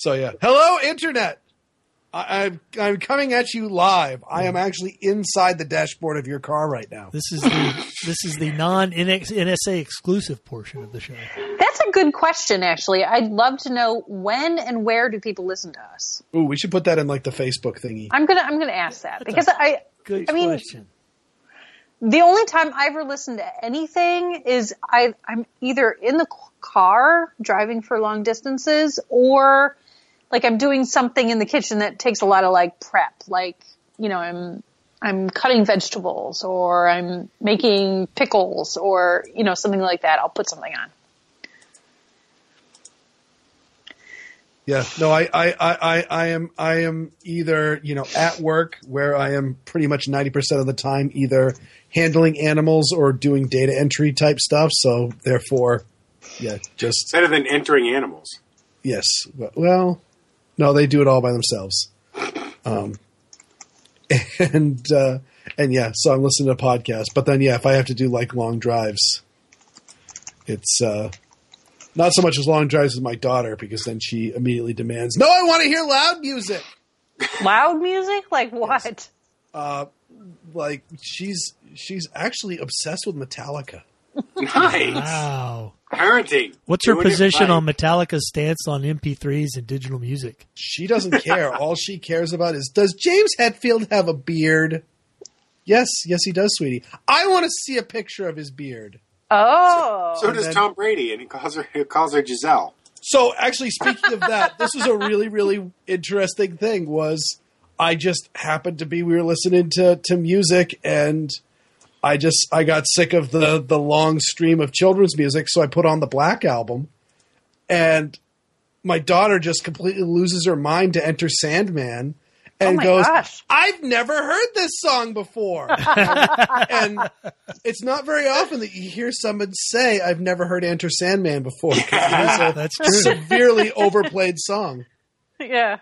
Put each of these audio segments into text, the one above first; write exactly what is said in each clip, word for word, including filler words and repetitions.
So yeah, hello internet. I, I'm I'm coming at you live. I am actually inside the dashboard of your car right now. This is the this is the non N S A exclusive portion of the show. That's a good question, actually. I'd love to know when and where do people listen to us. Ooh, we should put that in like the Facebook thingy. I'm gonna I'm gonna ask that That's because a I Good I mean question. the only time I ever listen to anything is I I'm either in the car driving for long distances or like I'm doing something in the kitchen that takes a lot of like prep, like, you know, I'm, I'm cutting vegetables or I'm making pickles or, you know, something like that. I'll put something on. Yeah, no, I, I, I, I, I am, I am either, you know, at work where I am pretty much ninety percent of the time either handling animals or doing data entry type stuff. So therefore, yeah, just better than entering animals. Yes. Well, no, they do it all by themselves. Um, and, uh, and yeah, so I'm listening to podcasts, but then, yeah, if I have to do like long drives, it's, uh, not so much as long drives with my daughter because then she immediately demands, no, I want to hear loud music. Loud music? Like what? Yes. Uh, like she's, she's actually obsessed with Metallica. Nice. Wow. Parenting. What's her Doing it position right. on Metallica's stance on M P threes and digital music? She doesn't care. All she cares about is, does James Hetfield have a beard? Yes, yes, he does, sweetie. I want to see a picture of his beard. Oh. So does then- Tom Brady, and he calls her he calls her Giselle. So actually, speaking of that, this was a really, really interesting thing. Was I just happened to be we were listening to to music, and I just I got sick of the the long stream of children's music, so I put on the Black Album, and my daughter just completely loses her mind to Enter Sandman. And Oh my goes, gosh. I've never heard this song before. and, and it's not very often that you hear someone say, I've never heard Enter Sandman before. 'Cause it is a That's true. severely overplayed song. Yeah.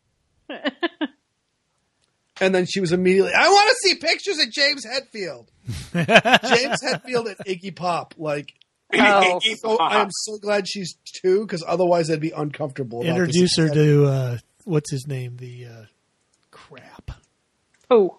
And then she was immediately, I want to see pictures of James Hetfield. James Hetfield and Iggy Pop. Like, Oh. so, I'm so glad she's two, because otherwise I'd be uncomfortable. About Introduce this. her to, uh, what's his name? The, uh, crap. Who?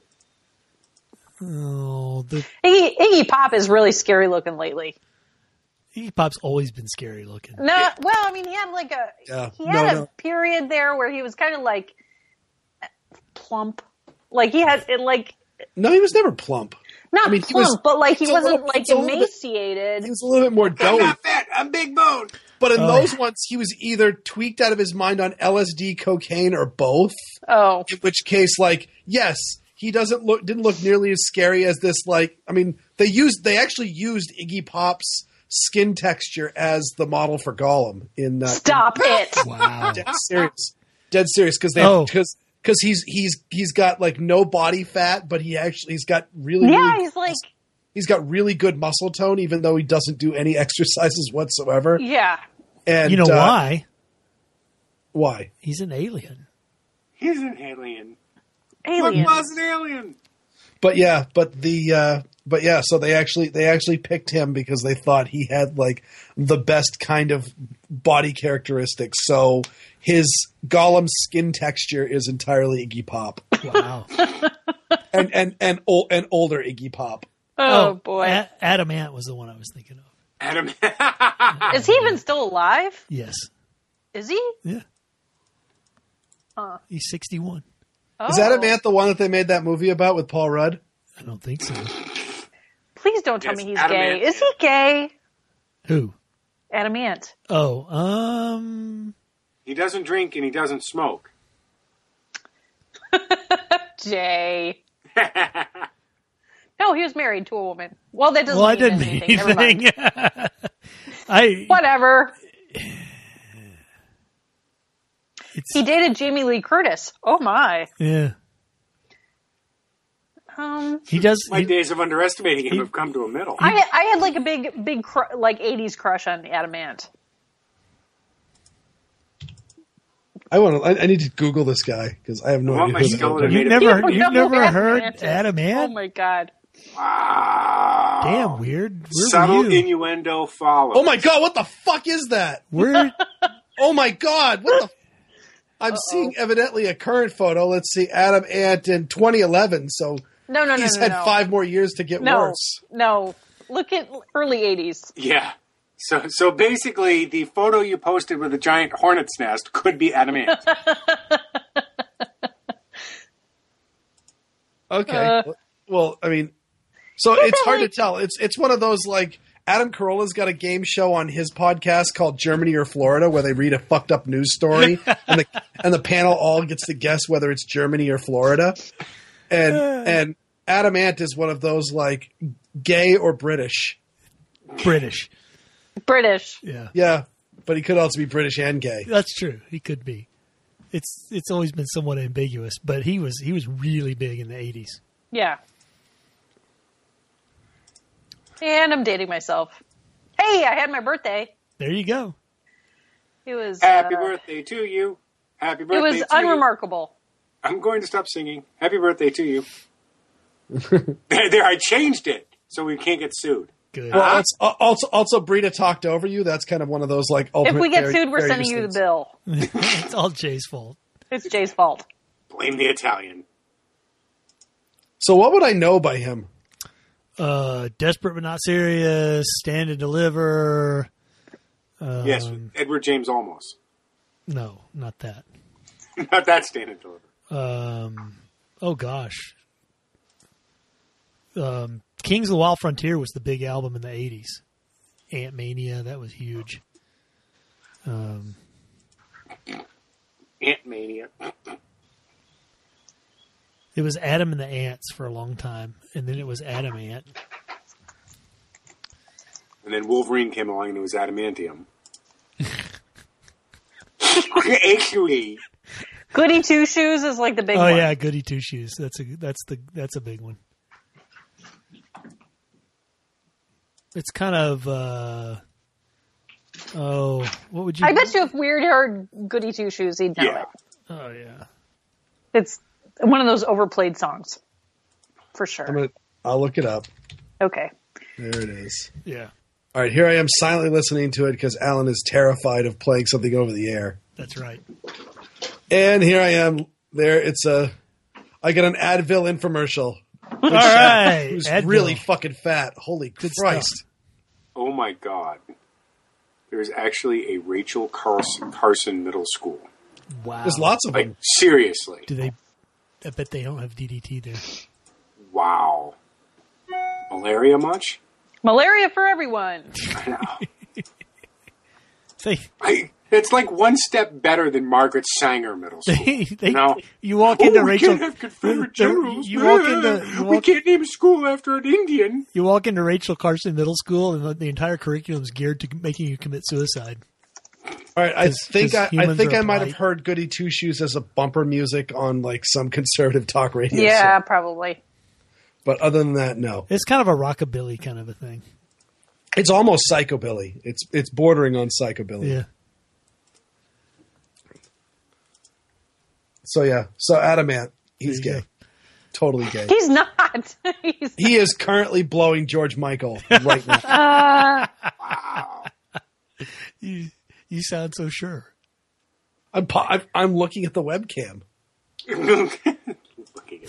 Oh, the Iggy, Iggy Pop is really scary looking lately. Iggy Pop's always been scary looking. No, well, I mean, he had like a Yeah. he had No, a no. period there where he was kind of like plump, like he had it like No, he was never plump. not I mean, he plump, was- but like he it's a wasn't little- like it's a little bit- emaciated. He was a little bit more I'm doughy. not fat. I'm big bone. But in Oh. those ones, he was either tweaked out of his mind on L S D, cocaine, or both. Oh, In which case, like, yes, he doesn't look didn't look nearly as scary as this. Like, I mean, they used they actually used Iggy Pop's skin texture as the model for Gollum. In uh, stop it! Wow. in, dead serious, dead serious, because they Oh. because because he's he's he's got like no body fat, but he actually he's got really Yeah, really, he's like he's got really good muscle tone, even though he doesn't do any exercises whatsoever. yeah. And You know uh, why? Why? He's an alien. He's an alien. Alien. Look, Buzz an alien. But yeah, but the uh, but yeah, so they actually they actually picked him because they thought he had like the best kind of body characteristics. So his Gollum skin texture is entirely Iggy Pop, Wow. and and and ol- and older Iggy Pop. Oh, boy, A- Adam Ant was the one I was thinking of. Adam. is he even still alive? Yes. Is he? Yeah. Huh. He's sixty-one. Oh. Is Adam Ant the one that they made that movie about with Paul Rudd? I don't think so. Please don't tell Yes, me he's Adam gay. Ant, Is yeah. he gay? Who? Adam Ant. Oh, um, He doesn't drink and he doesn't smoke. Jay. No, he was married to a woman. Well, that doesn't well, I mean didn't mean anything. Never mind. anything. I, Whatever. it's, He dated Jamie Lee Curtis. Oh my. yeah. Um, He does. My he- days of underestimating him he- have come to a middle. I I had like a big big cr- like eighties crush on Adam Ant. I want to. I, I need to Google this guy because I have no I want idea. my who skeleton that is. You've made of- never, You don't you've know never who Adam heard Ant is. Adam Oh Ant? my god. Wow. Damn, weird. Where Subtle were you? innuendo follows. Oh my god! What the fuck is that? Where? Oh my god! What the? I'm seeing evidently a current photo. Let's see, Adam Ant in twenty eleven. So No, no, no, he's no, had no. five more years to get No, worse. no. Look at early eighties. Yeah. So so basically, the photo you posted with a giant hornet's nest could be Adam Ant. Okay. Uh, well, I mean, so it's hard to tell. It's it's one of those like Adam Carolla's got a game show on his podcast called Germany or Florida, where they read a fucked up news story, and the and the panel all gets to guess whether it's Germany or Florida. And and Adam Ant is one of those like gay or British. British. British. Yeah. Yeah, but he could also be British and gay. That's true. He could be. It's it's always been somewhat ambiguous, but he was he was really big in the eighties. Yeah. And I'm dating myself. Hey, I had my birthday. There you go. It was Happy uh, birthday to you. Happy birthday It was to you. unremarkable. I'm going to stop singing. Happy birthday to you. there, there, I changed it so we can't get sued. Good. Well, it's, also, also, Brita talked over you. That's kind of one of those like. If ultimate we get fair- sued, we're fair sending use you the things. bill. It's all Jay's fault. It's Jay's fault. Blame the Italian. So, what would I know by him? Uh, Desperate but Not Serious, Stand and Deliver. Um, Yes, Edward James Olmos. No, not that. Not that stand and deliver. Um, oh gosh. Um, Kings of the Wild Frontier was the big album in the eighties. Ant Mania, that was huge. Um, Ant Mania. it was Adam and the Ants for a long time, and then it was Adam Ant. And then Wolverine came along and it was adamantium. Actually, Goody Two Shoes is like the big Oh one. yeah, Goody Two Shoes. That's a that's the that's a big one. It's kind of uh, oh, what would you? I bet you if Weird heard Goody Two Shoes, he'd know Yeah. it. Oh yeah. It's one of those overplayed songs, for I'm sure. gonna, I'll look it up. Okay. There it is. Yeah, All right, here I am silently listening to it because Alan is terrified of playing something over the air. that's right. And here I am. There, it's a. I get an Advil infomercial. All right, Who's Advil. really fucking fat? Holy Good Christ! stuff. oh my God. There's actually a Rachel Carson, Carson Middle School. Wow. There's lots of Like, them. seriously. Do they? I bet they don't have D D T there. Wow. Malaria much? Malaria for everyone. I know. They, I, it's like one step better than Margaret Sanger Middle School. they, they No. you walk Oh, into we Rachel. can't have Confederate generals. You walk into you we walk, can't name a school after an Indian. you walk into Rachel Carson Middle School, and the, the entire curriculum is geared to making you commit suicide. All right, I 'Cause- think 'cause I, I humans think are I might have polite. heard Goody Two Shoes as a bumper music on like some conservative talk radio. Yeah, show. probably. But other than that, no. It's kind of a rockabilly kind of a thing. It's almost psychobilly. It's it's bordering on psychobilly. Yeah. So yeah. So Adamant, he's There you gay. Totally gay. He's not. He's He is currently blowing George Michael right now. You you sound so sure. I'm, po- I'm I'm looking at the webcam. Looking at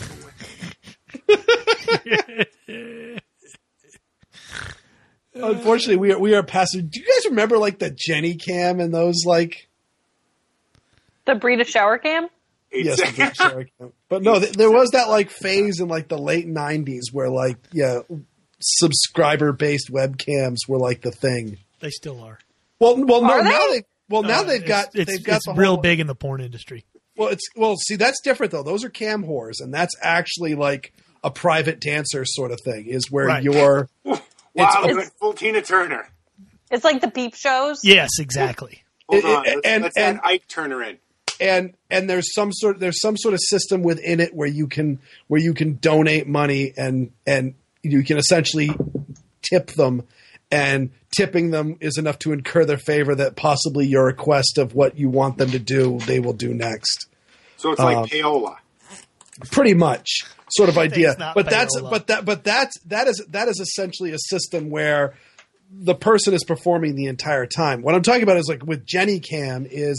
the way. Unfortunately, we are we are passing. Do you guys remember like the Jenny cam and those like? the Brita shower cam. Yes, the British shower cam. But no, th- there was that like phase in like the late nineties where like yeah, subscriber based webcams were like the thing. They still are. Well, well, no, Are they? now they well now Uh, they've got it's, it's, they've got it's the real whole, big in the porn industry. Well, it's well, see that's different though. Those are cam whores, and that's actually like a private dancer sort of thing. Is where Right. you're Wow, It's- look at full Tina Turner. It's like the peep shows. Yes, exactly. Hold It- on, it- let's, and- let's and- add Ike Turner in. and and there's some sort there's some sort of system within it where you can where you can donate money and and you can essentially tip them, and tipping them is enough to incur their favor that possibly your request of what you want them to do they will do next. So it's like Um, payola. Pretty much sort of idea. It's not But that's payola. but that but that's that is that is essentially a system where the person is performing the entire time. What I'm talking about is like with Jenny Cam is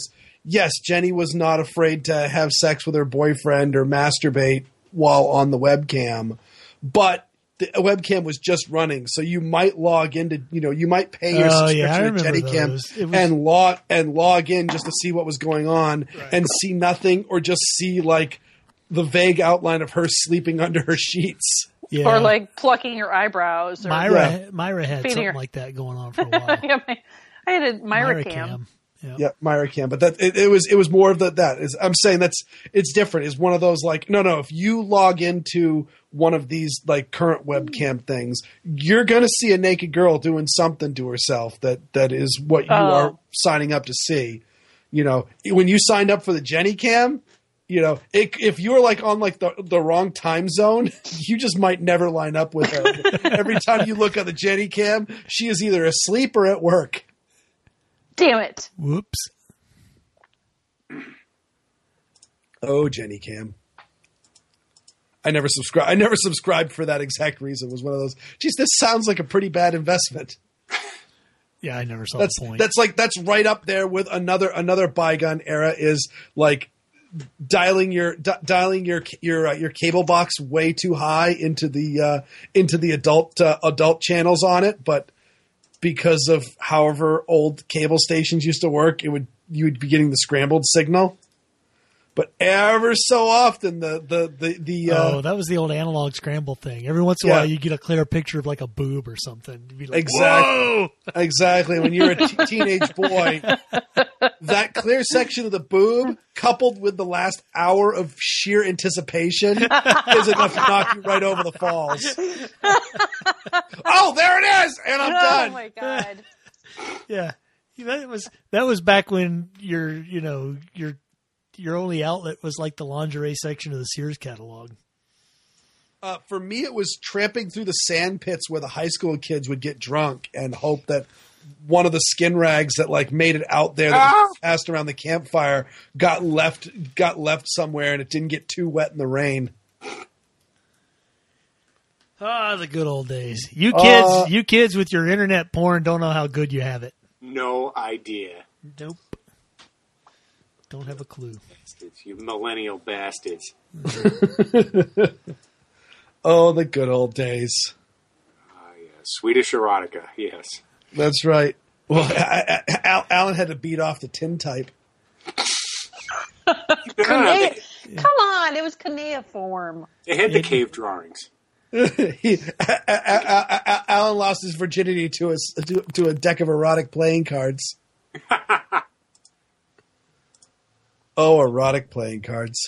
yes, Jenny was not afraid to have sex with her boyfriend or masturbate while on the webcam, but the webcam was just running, so you might log into, you know, you might pay your Oh, yeah, I subscription to remember JennyCam those. It was- and log and log in just to see what was going on and see nothing, or just see like the vague outline of her sleeping under her sheets. Yeah. Or like plucking your eyebrows. Or Myra, Yeah. Myra had Feeding something her- like that going on for a while. Yeah, my- I had a Myra, cam. Yeah. Yeah, Myra Cam, but that it, it was it was more of the that is I'm saying that's it's different. It's one of those like no no if you log into one of these like current webcam things, you're gonna see a naked girl doing something to herself that that is what you Oh. are signing up to see. You know, when you signed up for the Jenny Cam, you know, it, if you're like on like the the wrong time zone, you just might never line up with her. Every time you look at the Jenny Cam, she is either asleep or at work. Damn it. Whoops. Oh, Jenny Cam. I never subscribed. I never subscribed for that exact reason. It was one of those. Geez, this sounds like a pretty bad investment. Yeah, I never saw That's the point. that's like that's right up there with another another bygone era is like dialing your di- dialing your your uh, your cable box way too high into the uh, into the adult uh, adult channels on it, but because of however old cable stations used to work, it would you would be getting the scrambled signal. But ever so often, the the the, the uh, oh, that was the old analog scramble thing. Every once in a Yeah. while, you get a clear picture of like a boob or something. You'd be like, Exactly. Whoa! Exactly. When you're a t- teenage boy, that clear section of the boob, coupled with the last hour of sheer anticipation, is enough to knock you right over the falls. Oh, there it is, and I'm Oh done. my god. Yeah, that was that was back when your you know your your only outlet was like the lingerie section of the Sears catalog. Uh, for me, it was tramping through the sand pits where the high school kids would get drunk and hope that one of the skin rags that like made it out there that was passed around the campfire got left got left somewhere and it didn't get too wet in the rain. Ah, the good old days. You kids, Uh, you kids with your internet porn don't know how good you have it. No idea. Nope. Don't have a clue. Bastards, you millennial bastards. Oh, the good old days. Ah, yeah. Swedish erotica, yes. That's right. Well, I, I, Al, Alan had to beat off the tintype. Cunei- Come on, it was cuneiform. They had the cave drawings. he, a, a, a, a, Alan lost his virginity to a, to, to a deck of erotic playing cards. Oh, erotic playing cards.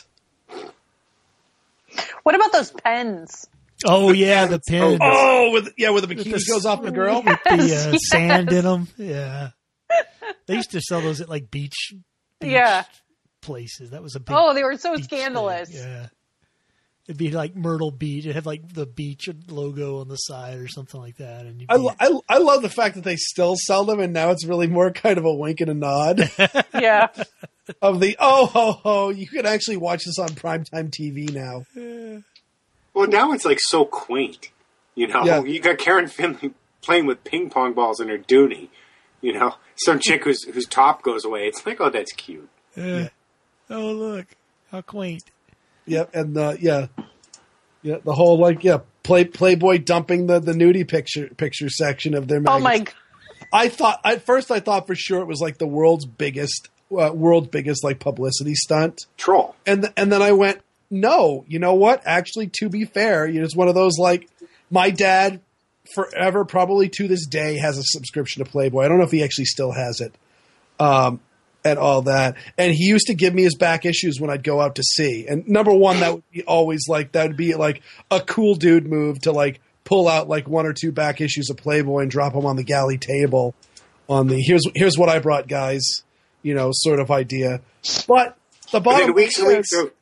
What about those pens? Oh yeah, the pins. Oh, with yeah, where the bikini the- goes off the girl. With the uh, Yes. sand in them. Yeah. They used to sell those at like beach, beach Yeah. places. That was a big Oh, they were so beach scandalous. thing. Yeah. It'd be like Myrtle Beach. It'd have like the beach logo on the side or something like that. And you'd I, be, lo- I, I love the fact that they still sell them, and now it's really more kind of a wink and a nod Yeah. of the oh ho ho. You can actually watch this on primetime T V now. Well, now it's like so quaint. You know, Yeah. you got Karen Finley playing with ping pong balls in her dooney. You know, some chick whose whose top goes away. It's like, oh, that's cute. yeah. Oh look, how quaint. Yep, and uh, yeah, yeah, the whole like yeah, play Playboy dumping the the nudie picture picture section of their Oh magazine. my god. I thought at first I thought for sure it was like the world's biggest uh, world's biggest like publicity stunt, Troll. and th- and then I went, no, you know what? Actually, to be fair, you know, it's one of those like my dad forever, probably to this day, has a subscription to Playboy. I don't know if he actually still has it, um, and all that. And he used to give me his back issues when I'd go out to sea. And number one, that would be always like that would be like a cool dude move to like pull out like one or two back issues of Playboy and drop them on the galley table on the here's here's what I brought, guys. You know, sort of idea. But the But bottom then weeks and line weeks is- of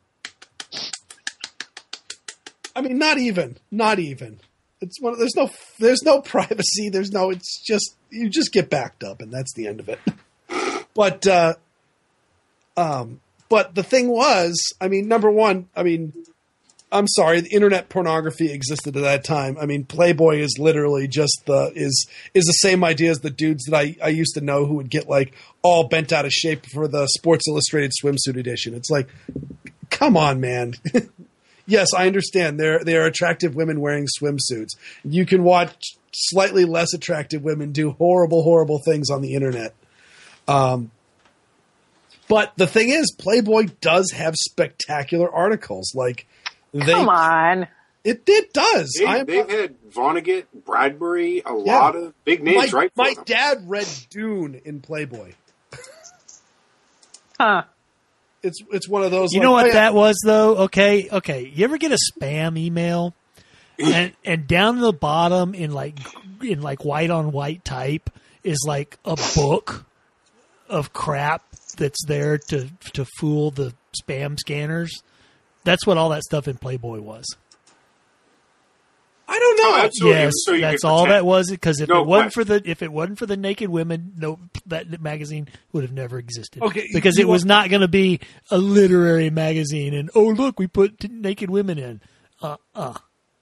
I mean, not even, not even. It's one. Of, there's no, there's no privacy. There's no. It's just you just get backed up, and that's the end of it. But, uh, um, but the thing was, I mean, number one, I mean, I'm sorry, the internet pornography existed at that time. I mean, Playboy is literally just the is is the same idea as the dudes that I, I used to know who would get like all bent out of shape for the Sports Illustrated swimsuit edition. It's like, come on, man. Yes, I understand. There there are attractive women wearing swimsuits. You can watch slightly less attractive women do horrible, horrible things on the internet. Um, but the thing is, Playboy does have spectacular articles. Like, they, Come on. It, it does. They, I'm, they've had Vonnegut, Bradbury, a yeah. lot of big names my, right for My them. dad read Dune in Playboy. Huh. It's it's one of those. You like, know what oh, yeah. that was, though? Okay, okay. You ever get a spam email? and and down the bottom in like in like white on white type is like a book of crap that's there to to fool the spam scanners. That's what all that stuff in Playboy was. I don't know. Oh, absolutely. Yes, So you that's could all pretend. that was. Because if No it wasn't question. for the if it wasn't for the naked women, no, that magazine would have never existed. Okay, because you it was want- not going to be a literary magazine. And oh look, we put t- naked women in. Uh uh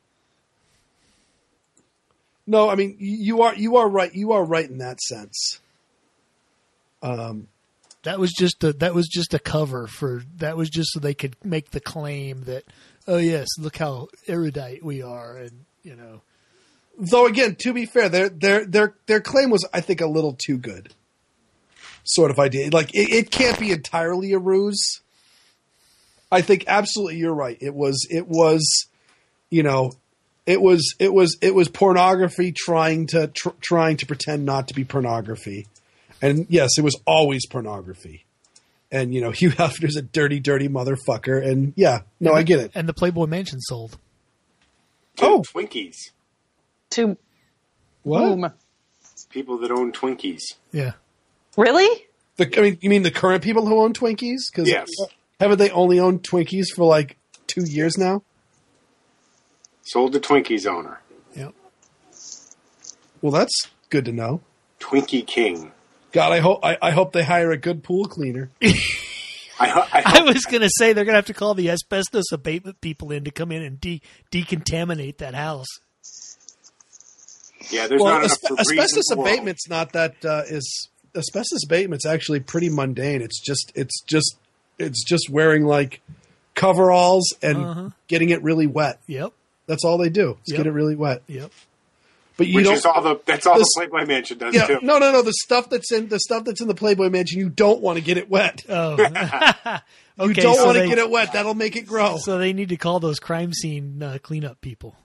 No, I mean you are you are right. You are right in that sense. Um, That was just a that was just a cover for that was just so they could make the claim that oh yes, look how erudite we are, and you know. though again, to be fair, their their their their claim was, I think, a little too good. Sort of idea, like it, it can't be entirely a ruse. I think absolutely you're right. It was it was, you know, it was it was it was pornography trying to tr- trying to pretend not to be pornography. And yes, it was always pornography. And, you know, Hugh Hefner's a dirty, dirty motherfucker. And yeah, no, and I get it. And the Playboy Mansion sold. To Oh. Twinkies. To What? whom? People that own Twinkies. Yeah. Really? The, I mean, you mean the current people who own Twinkies? Because Yes. haven't they only owned Twinkies for like two years now? Sold to Twinkies owner. Yep. Well, that's good to know. Twinkie King. God, I hope I, I hope they hire a good pool cleaner. I, ho- I, I hope, was going to say they're going to have to call the asbestos abatement people in to come in and de- decontaminate that house. yeah, there's Well, not enough asbe- Febreze in asbestos the world. abatement's not that uh, is asbestos abatement's actually pretty mundane. It's just it's just it's just wearing like coveralls and Uh-huh. getting it really wet. Yep. That's all they do. Is Yep. get it really wet. Yep. But you Which don't. is all the that's all this- the Playboy Mansion does yeah, too. no, no, no. The stuff that's in the stuff that's in the Playboy Mansion, you don't want to get it wet. Oh. You okay, don't so want to they, get it wet. That'll make it grow. So they need to call those crime scene uh, cleanup people.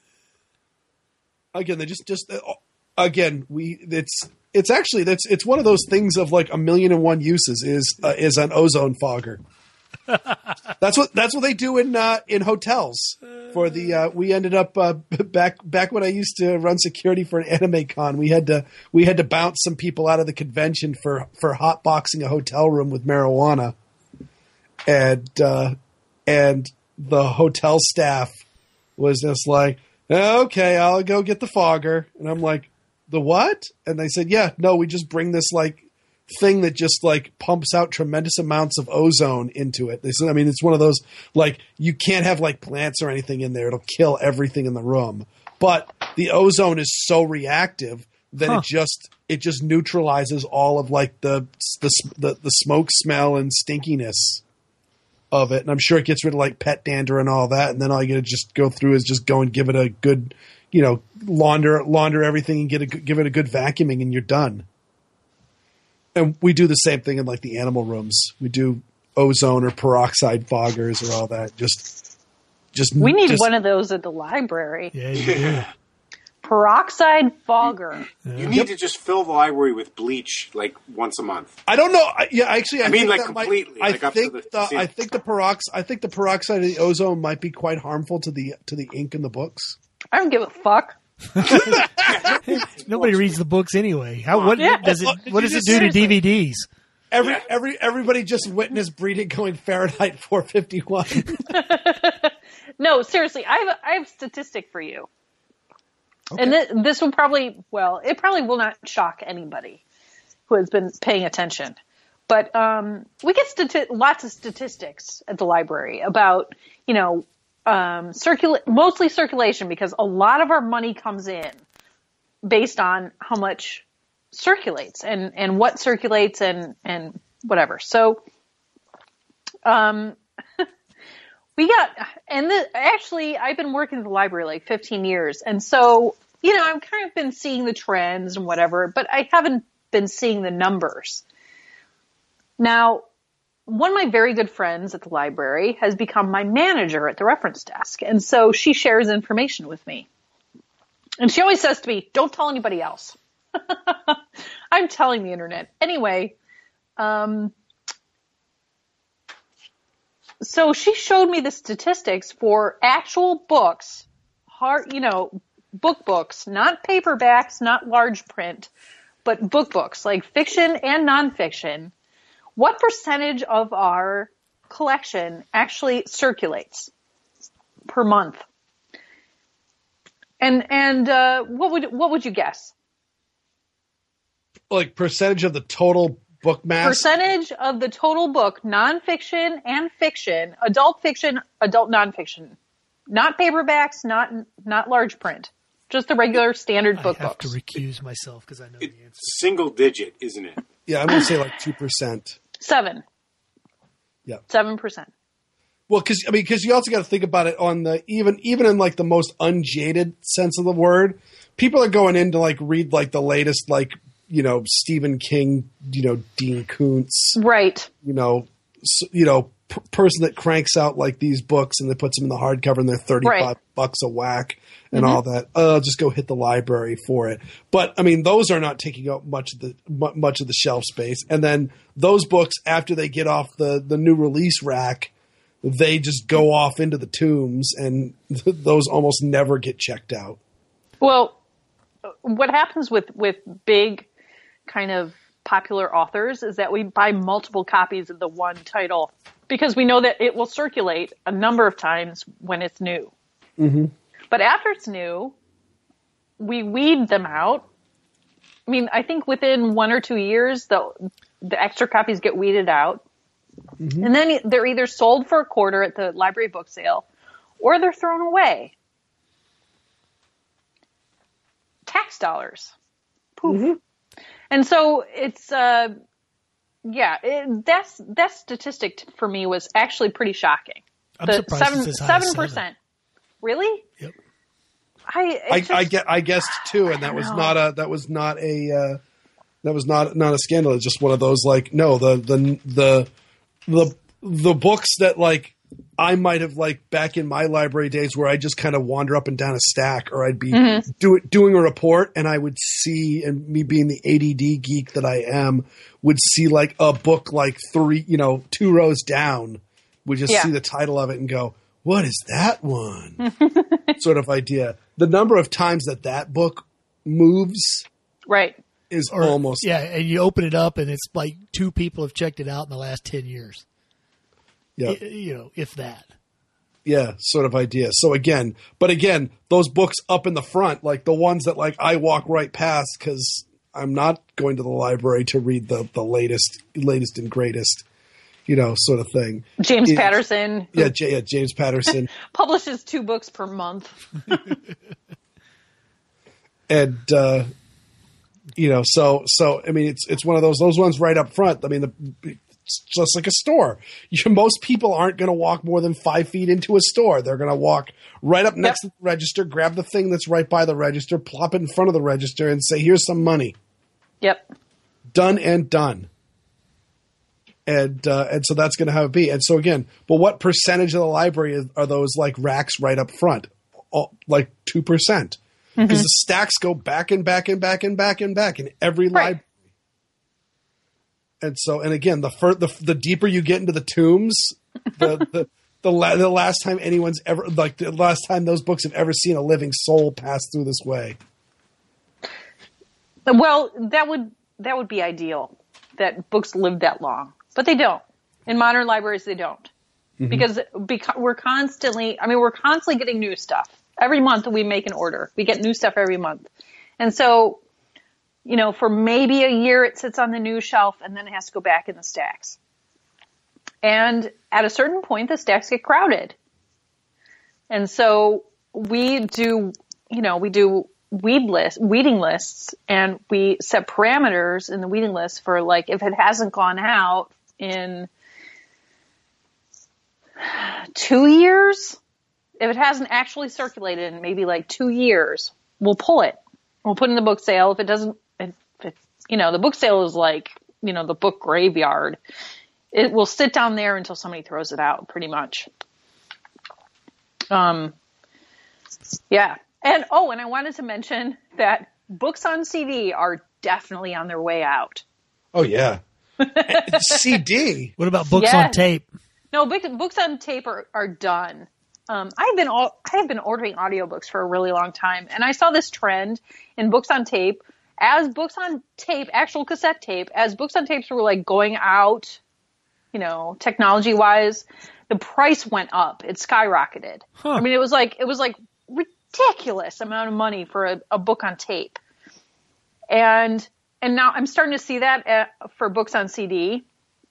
Again, they just just uh, again we it's it's actually that's it's one of those things of like a million and one uses is uh, is an ozone fogger. That's what that's what they do in uh, in hotels. For the uh, we ended up uh, back back when I used to run security for an anime con. We had to we had to bounce some people out of the convention for for hotboxing a hotel room with marijuana, and uh, and the hotel staff was just like, okay, I'll go get the fogger, and I'm like, the what? And they said, yeah, no, we just bring this like thing that just like pumps out tremendous amounts of ozone into it. They said, I mean, it's one of those, like, you can't have like plants or anything in there. It'll kill everything in the room. But the ozone is so reactive that Huh. it just, it just neutralizes all of like the, the, the, the smoke smell and stinkiness of it. And I'm sure it gets rid of like pet dander and all that. And then all you gotta just go through is just go and give it a good, you know, launder, launder everything and get a, give it a good vacuuming and you're done. And we do the same thing in like the animal rooms. We do ozone or peroxide foggers or all that. Just, just We need just, one of those at the library. Yeah, you do. Peroxide fogger. You need to just fill the library with bleach like once a month. I don't know. I, yeah, actually, I, I mean, think like, that might- completely, I like, up to think the the, I ceiling. think the perox, I think the peroxide of the ozone might be quite harmful to the to the ink in the books. I don't give a fuck. Nobody reads the books anyway. How what Yeah. does it Well, did what you does it just do to seriously- D V Ds? Every Yeah. every everybody just witnessed Breeding going Fahrenheit four fifty-one. No, seriously, I have a, I have a statistic for you. And th- this will probably, well, it probably will not shock anybody who has been paying attention. But um, we get stati- lots of statistics at the library about, you know, um, circula- mostly circulation, because a lot of our money comes in based on how much circulates and, and what circulates and, and whatever. So, um, we got, and the, actually I've been working at the library like fifteen years. And so, you know, I've kind of been seeing the trends and whatever, but I haven't been seeing the numbers. Now, one of my very good friends at the library has become my manager at the reference desk. And so she shares information with me. And she always says to me, don't tell anybody else. I'm telling the internet. Anyway, um, so she showed me the statistics for actual books, hard, you know, book books, not paperbacks, not large print, but book books, like fiction and nonfiction. What percentage of our collection actually circulates per month? And and uh, what would what would you guess? Like percentage of the total book mass? Percentage of the total book, nonfiction and fiction, adult fiction, adult nonfiction, not paperbacks, not not large print, just the regular standard book I have books. to recuse myself because I know It, the answer. single digit, isn't it? Yeah, I'm going to say like two percent. Seven. Yeah. Seven percent. Well, because I mean, because you also got to think about it on the even even in like the most unjaded sense of the word. People are going in to like read like the latest like you know Stephen King, you know Dean Koontz, Right. you know, s you know, p- person that cranks out like these books and then puts them in the hardcover and they're thirty-five Right. bucks a whack and all that. Uh, just go hit the library for it. But I mean, those are not taking up much of the mu- much of the shelf space. And then those books, after they get off the the new release rack, they just go off into the tombs, and th- those almost never get checked out. Well, what happens with, with big kind of popular authors is that we buy multiple copies of the one title because we know that it will circulate a number of times when it's new. Mm-hmm. But after it's new, we weed them out. I mean, I think within one or two years, the the extra copies get weeded out. Mm-hmm. And then they're either sold for a quarter at the library book sale or they're thrown away. Tax dollars. Poof. Mm-hmm. And so it's, uh, yeah, it, that's, that statistic t- for me was actually pretty shocking. I'm the surprised seven, it's as high as seven percent. Really? Yep. I, I, just, I get, I guessed too, and that was know. not a, that was not a, uh, that was not not a scandal. It's just one of those like, no, the the the the the books that like I might have like back in my library days where I just kind of wander up and down a stack, or I'd be Mm-hmm. do, doing a report and I would see, and me being the A D D geek that I am, would see like a book like three, you know, two rows down, would just Yeah. see the title of it and go, what is that one? Sort of idea. The number of times that that book moves right. is Or, almost yeah, and you open it up and it's like two people have checked it out in the last ten years. yeah. I- you know, if that. Yeah, sort of idea. So again, but again, those books up in the front, like the ones that like I walk right past because I'm not going to the library to read the, the latest, latest and greatest, you know, sort of thing. James It- Patterson Yeah, J- yeah, James Patterson, publishes two books per month. and uh, you know, so so I mean, it's it's one of those those ones right up front. I mean, the, it's just like a store. You, most people aren't going to walk more than five feet into a store. They're going to walk right up next Yep. to the register, grab the thing that's right by the register, plop it in front of the register, and say, "Here's some money." Yep. Done and done. And uh, and so that's going to how it be. And so again, but what percentage of the library is, are those like racks right up front? All, like two percent, because the stacks go back and back and back and back and back in every Right. library. And so, and again, the, fir- the the deeper you get into the tombs, the the the, la- the last time anyone's ever like the last time those books have ever seen a living soul pass through this way. Well, that would that would be ideal that books live that long, but they don't. In modern libraries, they don't because beca- we're constantly. I mean, we're constantly getting new stuff every month. We make an order. We get new stuff every month, and so you know, for maybe a year, it sits on the new shelf, and then it has to go back in the stacks. And at a certain point, the stacks get crowded. And so we do, you know, we do weed list, weeding lists, and we set parameters in the weeding list for, like, if it hasn't gone out in two years, if it hasn't actually circulated in maybe like two years, we'll pull it. We'll put it in the book sale. If it doesn't, if it, you know, the book sale is like, you know, the book graveyard. It will sit down there until somebody throws it out, pretty much. Um, yeah. And, oh, and I wanted to mention that books on C D are definitely on their way out. Oh, yeah. C D? What about books Yeah. on tape? No, books, books on tape are, are done. Um, I've been all, I have been ordering audiobooks for a really long time, and I saw this trend in books on tape. As books on tape, actual cassette tape, as books on tapes were like going out, you know, technology wise, the price went up. It skyrocketed. Huh. I mean, it was like it was like ridiculous amount of money for a, a book on tape, and and now I'm starting to see that at, for books on C D.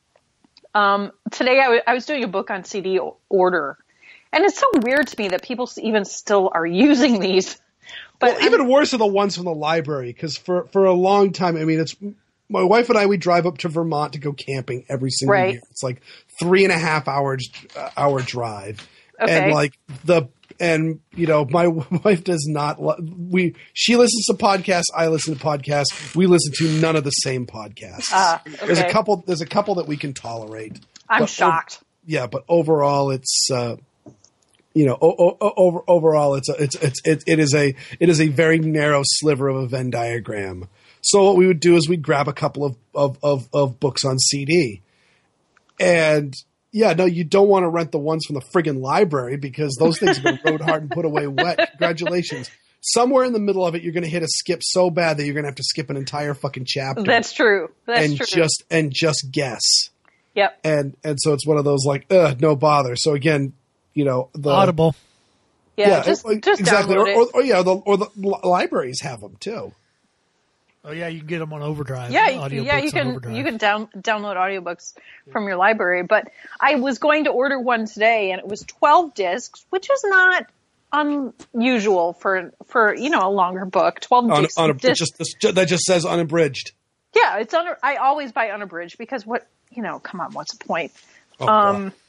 Um, today I, w- I was doing a book on C D o- order. And it's so weird to me that people even still are using these. But Well, even worse are the ones from the library, because for, for a long time, I mean, it's my wife and I, we drive up to Vermont to go camping every single Right. year. It's like three and a half hours uh, hour drive. Okay. And like the, and you know, my wife does not, lo- we, she listens to podcasts. I listen to podcasts. We listen to none of the same podcasts. Ah, There's a okay. couple, there's a couple that we can tolerate. I'm But shocked. ov- yeah. But overall it's, uh, you know, o- o- over, overall, it's a, it's it's it, it is a it is a very narrow sliver of a Venn diagram. So what we would do is we'd grab a couple of of, of, of books on C D, and yeah, no, you don't want to rent the ones from the friggin' library, because those things have been rode hard and put away wet. Congratulations. Somewhere in the middle of it, you're going to hit a skip so bad that you're going to have to skip an entire fucking chapter. That's true. That's and true. just and just guess. Yep. And and so it's one of those like, ugh, no bother. So again, you know, the Audible. Yeah. just like, just exactly. download Or, it. or, or yeah, the, or the li- libraries have them too. Oh yeah, you can get them on Overdrive. Yeah, Audiobooks yeah, you on can Overdrive. you can down, download audiobooks from your library. But I was going to order one today, and it was twelve discs, which is not unusual for for you know a longer book. Twelve On, discs. on a, discs. just that just says unabridged. Yeah, it's under. I always buy unabridged because what you know? Come on, what's the point? Oh, Um, God.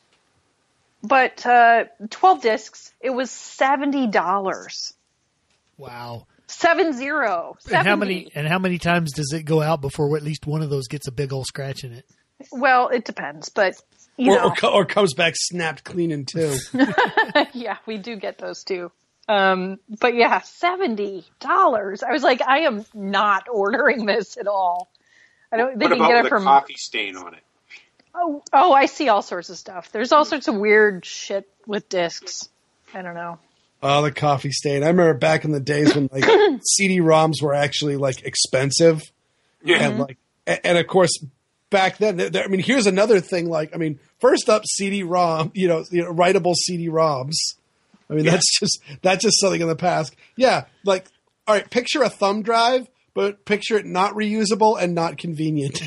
But uh, twelve discs. It was seventy dollars. Wow. Seven zero. And how many and how many times does it go out before at least one of those gets a big old scratch in it? Well, it depends, but you or, know, or co- or comes back snapped clean in two. yeah, we do get those too. Um, but yeah, seventy dollars. I was like, I am not ordering this at all. I don't. They What can about get with it a from. coffee stain on it? Oh, oh, I see all sorts of stuff. There's all sorts of weird shit with discs. I don't know. Oh, the coffee stain. I remember back in the days when like C D ROMs were actually like expensive. Yeah. And like, and, and of course, back then, there, there- I mean, here's another thing. Like, I mean, first up, C D ROM, you know, you know, writable C D ROMs. I mean, that's just that's just something in the past. Yeah, like, all right, picture a thumb drive, but picture it not reusable and not convenient.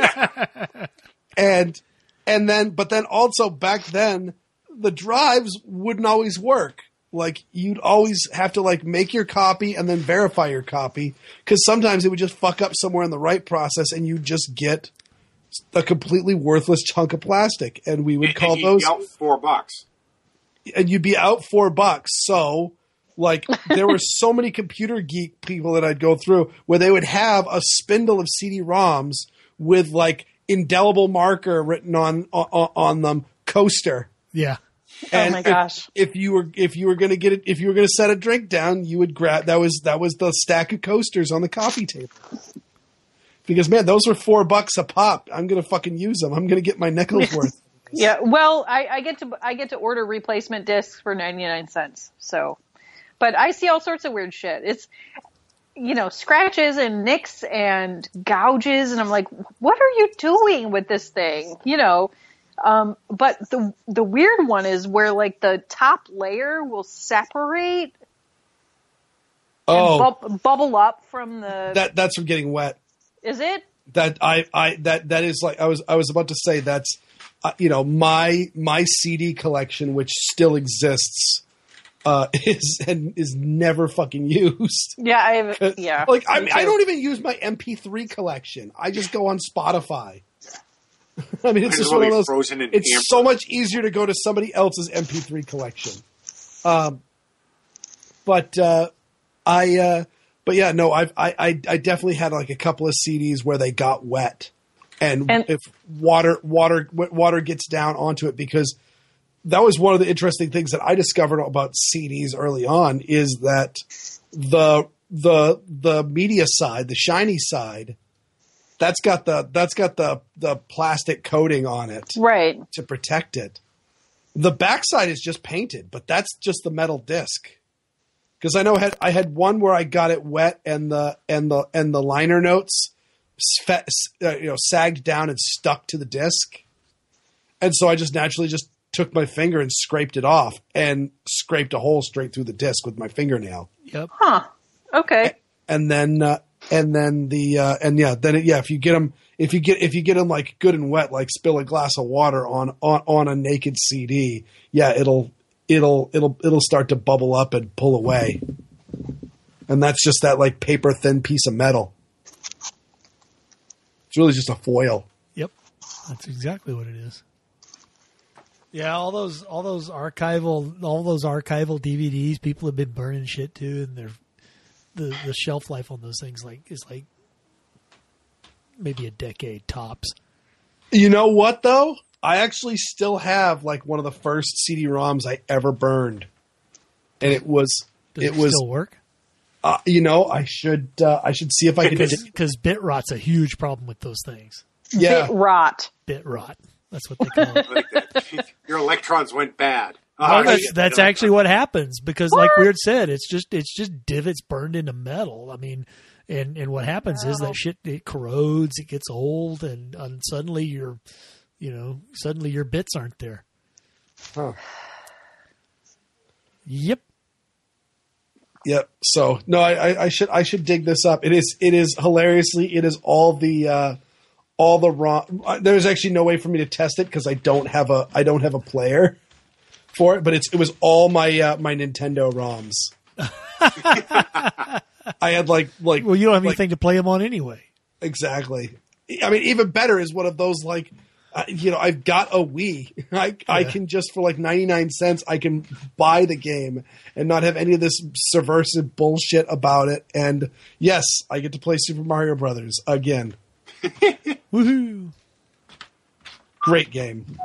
and and then, but then also back then, the drives wouldn't always work. Like, you'd always have to like make your copy and then verify your copy, because sometimes it would just fuck up somewhere in the write process, and you just get a completely worthless chunk of plastic. And we would And- call and you'd those, be out four bucks. and you'd be out four bucks. So, like, there were so many computer geek people that I'd go through where they would have a spindle of C D ROMs with like indelible marker written on on, on them, coaster. Yeah. And my if- gosh. If, you were if you were going to get it, if you were going to set a drink down, you would grab that was that was the stack of coasters on the coffee table. Because man, those were four bucks a pop. I'm going to fucking use them. I'm going to get my nickel's worth. Yeah, well, I, I get to I get to order replacement discs for ninety-nine cents. So, but I see all sorts of weird shit. It's you know scratches and nicks and gouges, and I'm like, what are you doing with this thing? You know. Um, but the the weird one is where like the top layer will separate Oh, and bub- bubble up from the. that that's from getting wet. Is it? That I I that that is like I was I was about to say that's uh, you know my my C D collection, which still exists uh, is and is never fucking used. Yeah, I have, yeah. Like I, me I too. don't even use my M P three collection. I just go on Spotify. I mean, it's Might as just well one of be those. frozen in It's amber. so much easier to go to somebody else's M P three collection. Um, but uh, I, uh, but yeah, no, I've, I, I, I definitely had like a couple of C Ds where they got wet, and, And- if water, water, water gets down onto it, because that was one of the interesting things that I discovered about C Ds early on is that the the the media side, the shiny side, that's got the that's got the the plastic coating on it Right. to protect it. The backside is just painted, but that's just the metal disc. Because I know I had, I had one where I got it wet and the and the and the liner notes sfe- uh, you know sagged down and stuck to the disc, and so I just naturally just took my finger and scraped it off and scraped a hole straight through the disc with my fingernail. Yep. Huh. Okay. And then uh, and then the uh, and yeah then it, yeah if you get them if you get if you get them like good and wet, like spill a glass of water on on, on a naked C D, yeah it'll it'll it'll it'll start to bubble up and pull away. And that's just that like paper thin piece of metal. It's really just a foil. Yep. That's exactly what it is. Yeah, all those all those archival all those archival D V Ds, people have been burning shit too, and they're the the shelf life on those things like is like maybe a decade tops. You know what though? I actually still have like one of the first C D ROMs I ever burned, and it was Does it, it was still work? uh, you know I should uh, I should see if I can Because bit rot's a huge problem with those things. yeah Bit rot. Bit rot. That's what they call it. Like that. Your electrons went bad. Well, Uh, that's that's actually what happens because, like Weird said, it's just it's just divots burned into metal. I mean, and and what happens is that shit it corrodes, it gets old, and, and suddenly your, you know, suddenly your bits aren't there. Huh. Yep. Yep. So no, I, I, I should I should dig this up. It is it is hilariously it is all the uh, all the ROM. There's actually no way for me to test it because I don't have a I don't have a player for it. But it's it was all my uh, my Nintendo ROMs. I had like like Well, you don't have like, anything to play them on anyway. exactly. I mean, even better is one of those like. Uh, you know, I've got a Wii. I I Yeah. can just for like ninety-nine cents, I can buy the game and not have any of this subversive bullshit about it. And yes, I get to play Super Mario Brothers again. Woohoo! Great game.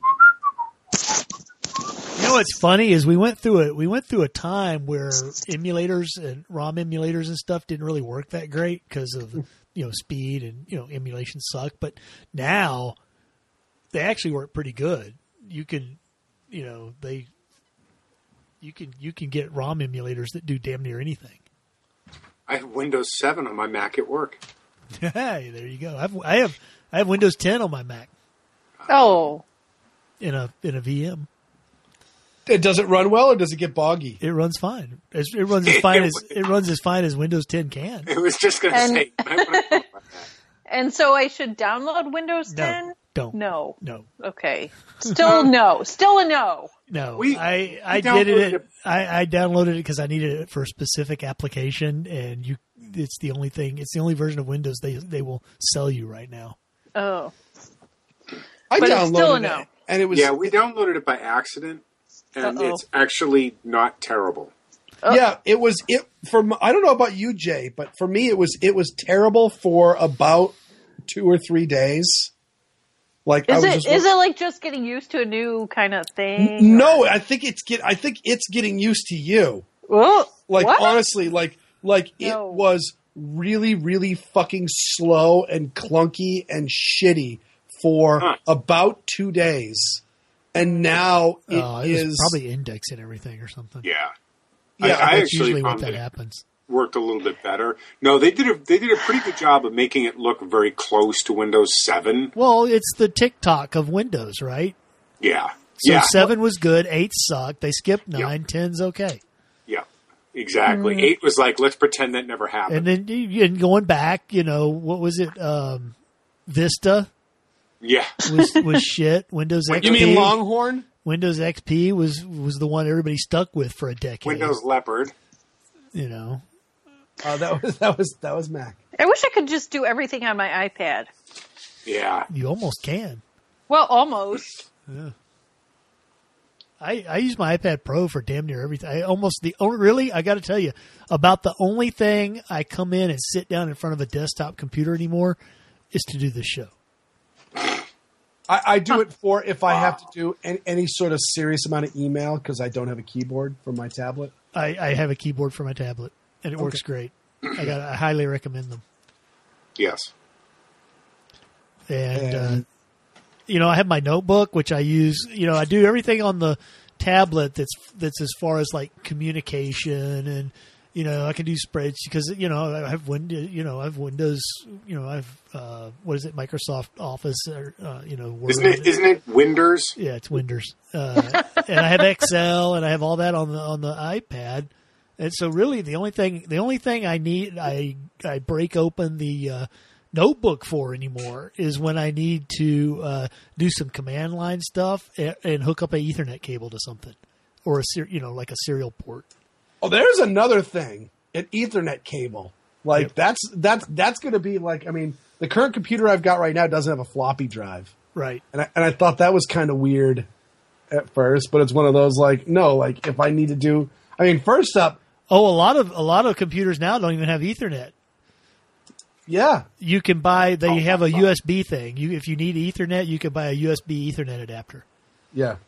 You know what's funny is we went through it. We went through a time where emulators and ROM emulators and stuff didn't really work that great because of you know speed and you know emulation sucked. But now they actually work pretty good. You can, you know, they you can you can get ROM emulators that do damn near anything. I have Windows seven on my Mac at work. Hey, there you go. I have I have I have Windows ten on my Mac Oh. in a in a V M. It does it run well or does it get boggy? It runs fine. It it runs as fine as it runs as fine as Windows ten can. It was just going to And- say. I wanna know about that. And so I should download Windows No, ten? don't. No. No, Okay. Still no. Still a no. no. We- I I we did downloaded it. it. I, I downloaded it because I needed it for a specific application, and you. It's the only thing. It's the only version of Windows they they will sell you right now. Oh. I But it's downloaded still a it no. and it was Yeah, we downloaded it by accident, and Uh-oh. it's actually not terrible. yeah, it was it for m- I don't know about you, Jay, but for me it was it was terrible for about two or three days. Like I Is was it just is it like just getting used to a new kind of thing? No, I think it's get I think it's getting used to you. Oh, Like what? honestly, like like No. it was really, really fucking slow and clunky and shitty for Huh. about two days, and now it Uh, it is was probably index and everything or something. Yeah, Yeah, I, I that's That's actually usually what found that it happens. worked a little bit better. No, they did a they did a pretty good job of making it look very close to Windows seven. Well, it's the TikTok of Windows, right? Yeah, So yeah, seven was good, eight sucked. They skipped Yeah. nine, ten's okay. yeah, exactly. Mm. Eight was like, let's pretend that never happened. And then you- and going back, you know, what was it? Um, Vista. Yeah. was was shit. Windows X P. You mean Longhorn? Windows X P was was the one everybody stuck with for a decade. Windows Leopard. You know. Uh, that was that was that was Mac. I wish I could just do everything on my iPad. Yeah. You almost can. Well, almost. Yeah. I I use my iPad Pro for damn near everything. I almost the oh, really I got to tell you about the only thing I come in and sit down in front of a desktop computer anymore is to do this show. I, I do it for if I have to do any, any sort of serious amount of email because I don't have a keyboard for my tablet. I, I have a keyboard for my tablet and it Okay. works great. I got I highly recommend them. Yes. And, uh, And- you know, I have my notebook, which I use, you know, I do everything on the tablet that's, that's as far as like communication and, you know, I can do spreadsheets because, you know, I have Windows, you know, I have Windows, you know, I have, uh, what is it? Microsoft Office or, uh, you know, Word. Isn't it? Isn't it Winders? Yeah, it's Windows. Uh, and I have Excel and I have all that on the, on the iPad. And so really the only thing, the only thing I need, I, I break open the, uh, notebook for anymore is when I need to uh, do some command line stuff and, and hook up a Ethernet cable to something, or a ser- you know like a serial port. Oh, there's another thing, an Ethernet cable. Like Yep. that's that's that's going to be like. I mean, the current computer I've got right now doesn't have a floppy drive, Right. and I, and I thought that was kind of weird at first, but it's one of those like no, like if I need to do. I mean, first up, Oh, a lot of a lot of computers now don't even have Ethernet. yeah, You can buy. They have a U S B thing. You if you need Ethernet, you can buy a U S B Ethernet adapter. yeah.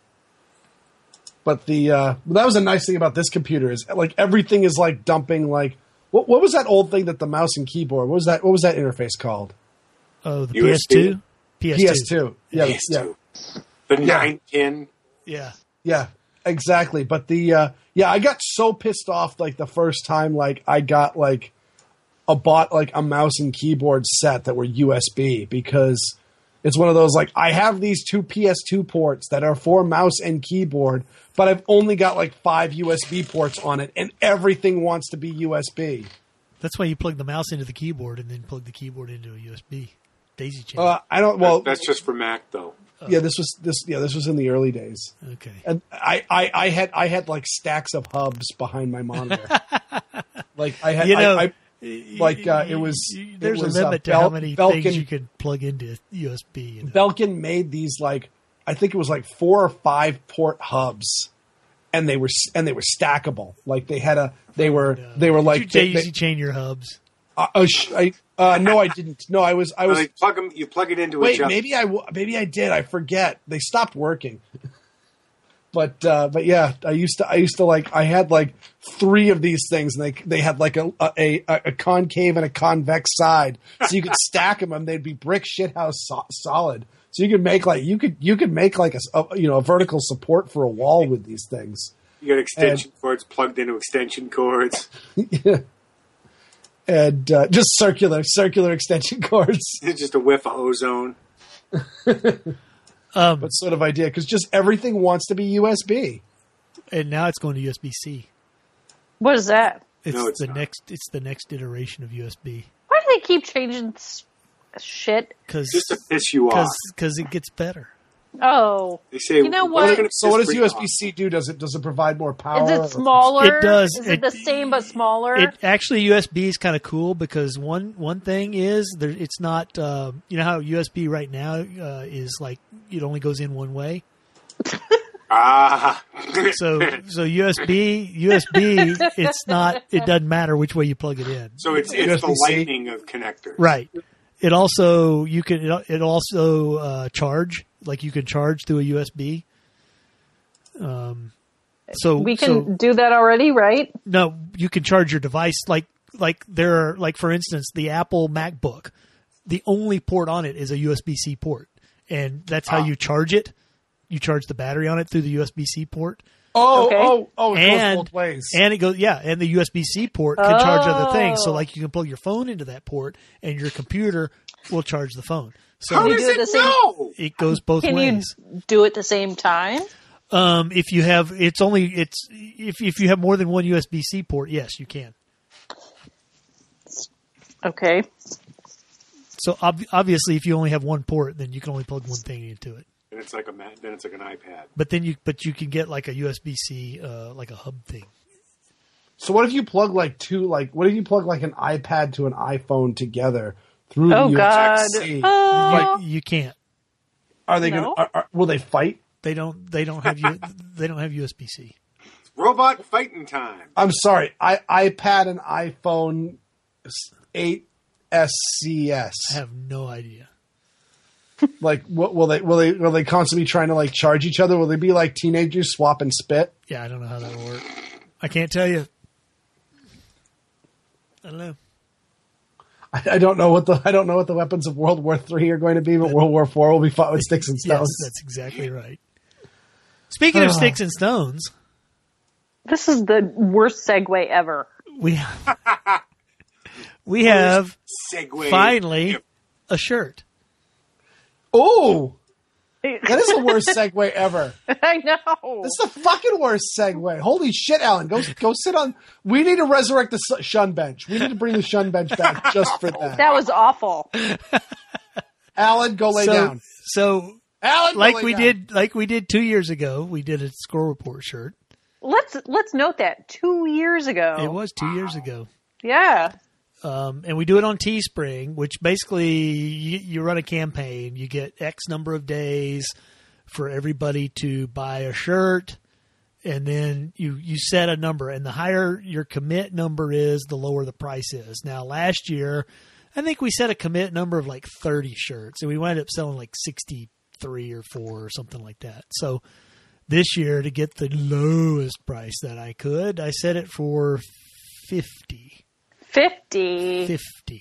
But the uh, that was a nice thing about this computer is like everything is like dumping like what what was that old thing that the mouse and keyboard what was that what was that interface called? Oh, the U S B? P S two. P S two. P S two. Yeah, P S yeah. two. The nine pin. Yeah. Yeah, exactly. But the uh, yeah, I got so pissed off like the first time like I got like a bought like a mouse and keyboard set that were U S B because it's one of those like I have these two P S two ports that are for mouse and keyboard, but I've only got like five U S B ports on it, and everything wants to be U S B. That's why you plug the mouse into the keyboard and then plug the keyboard into a U S B daisy chain. Uh, I don't. Well, That's just for Mac, though. yeah, this was this. Yeah, this was in the early days. Okay. And I, I, I had I had like stacks of hubs behind my monitor. like I had, You know, I, I, like uh, it was. There's it was, a limit uh, to Bel- how many Belkin, things you can plug into U S B. You know? Belkin made these like I think it was like four or five port hubs, and they were and they were stackable. Like they had a they were No. they were Did like you they, daisy they, chain your hubs. uh, uh, sh- I, uh, no, I didn't. No, I was I was. Like plug 'em- you plug it into Wait, each other. maybe I w- maybe I did. I forget. They stopped working. But uh, but yeah, I used to I used to like I had like three of these things, and they they had like a a, a, a concave and a convex side, so you could stack them, and they'd be brick shithouse so- solid. So you could make like you could you could make like a, s- a you know a vertical support for a wall with these things. You got extension cords plugged into extension cords. And uh, just circular circular extension cords, It's just a whiff of ozone. Um, but sort of idea because just everything wants to be U S B. and now it's going to U S B C. What is that? It's, No, it's the not. next. It's the next iteration of U S B Why do they keep changing s- shit? because Just to piss you off. because it gets better. Oh, They say, You know "Well, what? we're gonna So what piss does Bree U S B off." C do? Does it does it provide more power? is or- it smaller? It does. Is it, It- the same but smaller? It actually U S B is kind of cool because one one thing is there. It's not. Uh, you know how U S B right now uh, is like it only goes in one way. Ah. So so U S B U S B it's not. It doesn't matter which way you plug it in. So it's it's the U S B C? lightning of connectors. Right. It also you can it, it also uh, charge like you can charge through a U S B. Um, so we can so, do that already, right? no, you can charge your device like like there are like for instance the Apple MacBook. The only port on it is a U S B C port, and that's how Ah. you charge it. You charge the battery on it through the U S B C port. Oh, Okay. oh, oh! It And- goes both ways. And it goes, yeah, and the U S B C port can charge other things. So, Oh. like, you can plug your phone into that port, and your computer will charge the phone. So How you does do it the same- know? it goes both Can ways. you do it at the same time? Um, if you have, it's only it's if if you have more than one U S B C port, yes, you can. Okay. So ob- obviously, if you only have one port, then you can only plug one thing into it. And it's like a ma- then it's like an iPad. But then you but you can get like a U S B C, uh, like a hub thing. So what if you plug like two, like what if you plug like an iPad to an iPhone together through Oh the God! U S B C? Oh. You, you can't. Are they No? going? to Will they fight? They don't. They don't have U, They don't have U S B C. Robot fighting time. I'm sorry. I iPad and iPhone eight S C S. I have no idea. Like, what, will they? Will they? Will they constantly trying to like charge each other? Will they be like teenagers swap and spit? Yeah, I don't know how that will work. I can't tell you. I don't know. I, I don't know what the I don't know what the weapons of World War Three are going to be, but World War Four will be fought with sticks and Yes, stones. that's exactly right. Speaking of sticks and stones, This is the worst segue ever. we have, we have Segway. finally a shirt. Oh, that is the worst segue ever. I know. That's the fucking worst segue. Holy shit, Alan. Go go sit on. We need to resurrect the su- shun bench. We need to bring the shun bench back just for that. That was awful. Alan, go lay so, down. So, Alan, go like lay we down. did, like we did two years ago, we did a Score Report shirt. Let's let's note that two years ago. It was two years ago. Yeah. Um, and we do it on Teespring, which basically you, you run a campaign. You get X number of days for everybody to buy a shirt, and then you, you set a number. And the higher your commit number is, the lower the price is. Now, last year, I think we set a commit number of like thirty shirts, and we wound up selling like sixty-three or four or something like that. So this year, to get the lowest price that I could, I set it for fifty. Fifty. fifty.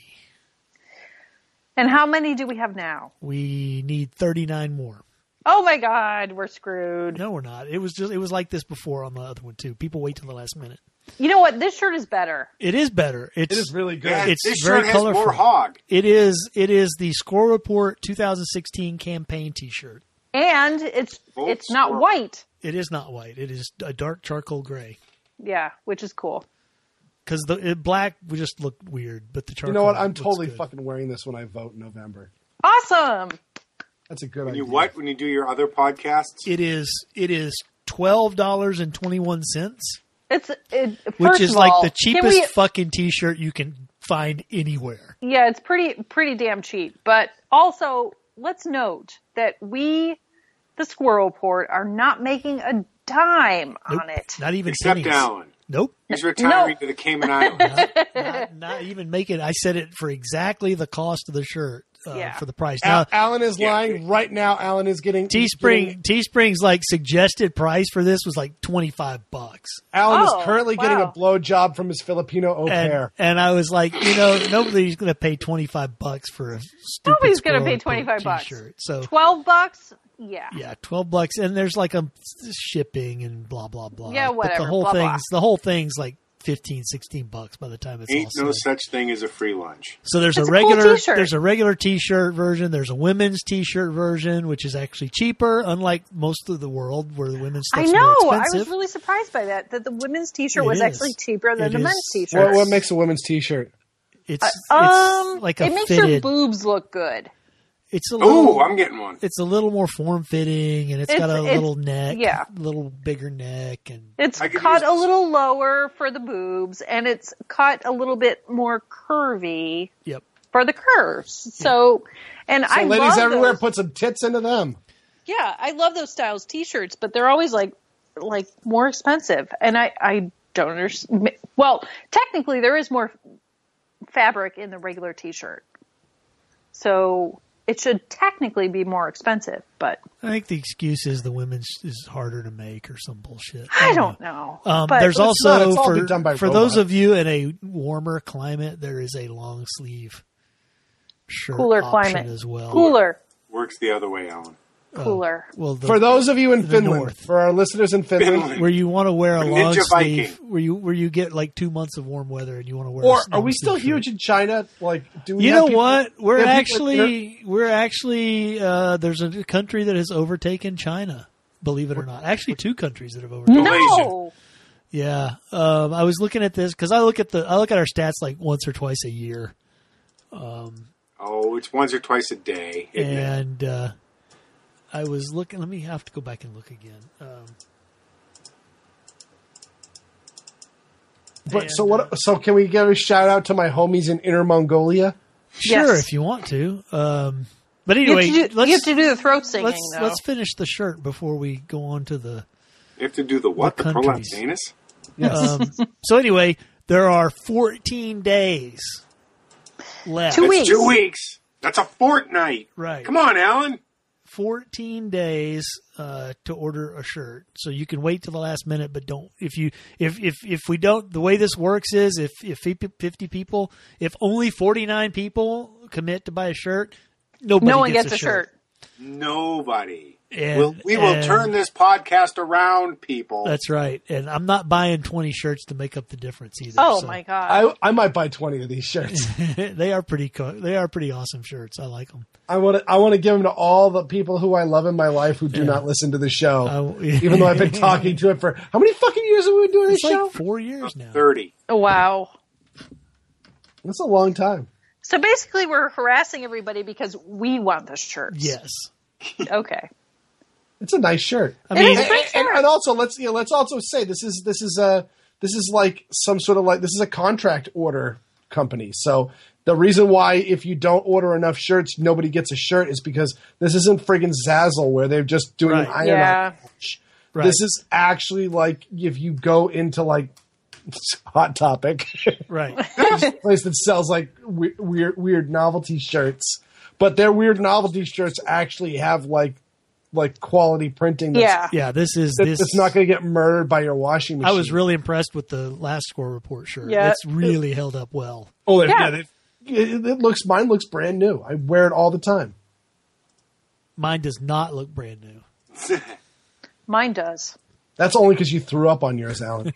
And how many do we have now? We need thirty-nine more. Oh my God, we're screwed. No, we're not. It was just it was like this before on the other one too. People wait till the last minute. You know what? This shirt is better. It is better. It's It is really good. Yeah, It's this very shirt has colorful. more hog. It is it is the Score Report twenty sixteen campaign T-shirt. And it's Full it's not score. white. It is not white. It is a dark charcoal gray. Yeah, which is cool. Because the it, black would just look weird, but the charcoal. You know what? I'm looks totally good. fucking wearing this when I vote in November. Awesome. That's a good When idea. you what? When you do your other podcasts? It is it is twelve dollars and twenty one cents, It's it, which first is of like all, the can cheapest we- fucking T-shirt you can find anywhere. Yeah, it's pretty pretty damn cheap. But also, let's note that we, the Squirrel Report, are not making a dime Nope. on it. Not even Except pennies. Alan. Nope. He's retiring No. to the Cayman Islands. not, not even make it. I said it for exactly the cost of the shirt uh, Yeah. for the price. Now, Al- Alan is Yeah. lying right now. Alan is getting Teespring Teespring's like suggested price for this was like twenty five bucks, Alan Oh, is currently getting a wow. blowjob from his Filipino au and pair. and I was like, you know, nobody's going to pay twenty five bucks for a stupid. Nobody's gonna Squirrel pay Report twenty-five bucks. T-shirt. So Twelve bucks. Yeah. yeah, twelve bucks, and there's like a shipping and blah blah blah. Yeah, But the whatever, whole blah, blah. thing's the whole thing's like fifteen, sixteen bucks by the time it's Ain't all no said. such thing as a free lunch. So there's It's a a cool regular t-shirt. there's a regular T-shirt version. There's a women's T-shirt version, which is actually cheaper, unlike most of the world where the women's I stuff's know. more I expensive. was really surprised by that. That the women's T-shirt It was is. actually cheaper than It the is. men's T-shirt. What, what makes a women's t-shirt? It's Um, it's like a it makes fitted. your boobs look good. It's a little. Oh, I'm getting one. It's a little more form fitting, and it's got a It's- it's- little neck, yeah. little bigger neck, and It's I could cut use- a little lower for the boobs, and it's cut a little bit more curvy yep. for the curves. So, and So I ladies love everywhere, those, put some tits into them. yeah, I love those styles T-shirts, but they're always like like more expensive, and I I don't understand. Well, technically, there is more fabric in the regular T-shirt, so it should technically be more expensive, but I think the excuse is the women's is harder to make or some bullshit. I don't know. Um, but there's But it's not. also It's all for, been done by for those robots. of you in a warmer climate, there is a long sleeve shirt Cooler option climate. as well. cooler, Works the other way, Alan. cooler. Well, the, For those of you in the Finland, north. for our listeners in Finland, Finland. where you want to wear a The long Ninja sleeve, Viking. where you where you get like two months of warm weather and you want to wear. or a are we long still sleeve huge shirt. in China? Like, do we? You have know people- what? We're we have people in actually we're actually uh, there's a country that has overtaken China. Believe it or not, actually two countries that have overtaken. No, Yeah, um, I was looking at this because I look at the I look at our stats like once or twice a year. Um, Oh, it's once or twice a day. isn't it? And uh, I was looking. Let me have to go back and look again. Um, But and, so what? So can we give a shout out to my homies in Inner Mongolia? Sure, Yes. if you want to. Um, but You anyway, have, to do, let's you have to do the throat singing, let's though. let's finish the shirt before we go on to the. You have to do the what? The The, countries. prolapse anus? Um, so anyway, there are fourteen days left. Two That's weeks. two weeks. That's a fortnight. Right. Come on, Alan. fourteen days uh, to order a shirt. So you can wait till the last minute, but don't if you if if if we don't the way this works is if if fifty people, if only forty-nine people commit to buy a shirt, nobody no one gets, gets a shirt. Nobody. And- we'll, we will and- turn this podcast around, people. That's right. And I'm not buying twenty shirts to make up the difference either. Oh, so. my God. I I might buy twenty of these shirts. they are pretty co- they are pretty awesome shirts. I like them. I want to I want to give them to all the people who I love in my life who do not listen to the show. Uh, Even though I've been talking to it for how many fucking years have we been doing this It's show? like four years now. thirty. Wow. That's a long time. So basically, we're harassing everybody because we want this shirt. Yes. Okay. It's a nice shirt. I It mean, is a great and, shirt. and also let's you know, let's also say this is this is a this is like some sort of like this is a contract order company. So the reason why if you don't order enough shirts nobody gets a shirt is because this isn't friggin' Zazzle where they're just doing Right. an iron Yeah. on patch. Right. This is actually like if you go into like Hot Topic, right. place that sells like we- weird weird novelty shirts, but their weird novelty shirts actually have like like quality printing. That's, Yeah. Yeah, this is that- this. that's not going to get murdered by your washing I machine. was really impressed with the last Score Report shirt. Yeah. It's really held up well. Oh, yeah. Yeah. yeah it, it, it looks. Mine looks brand new. I wear it all the time. Mine does not look brand new. Mine does. That's only because you threw up on yours, Alan.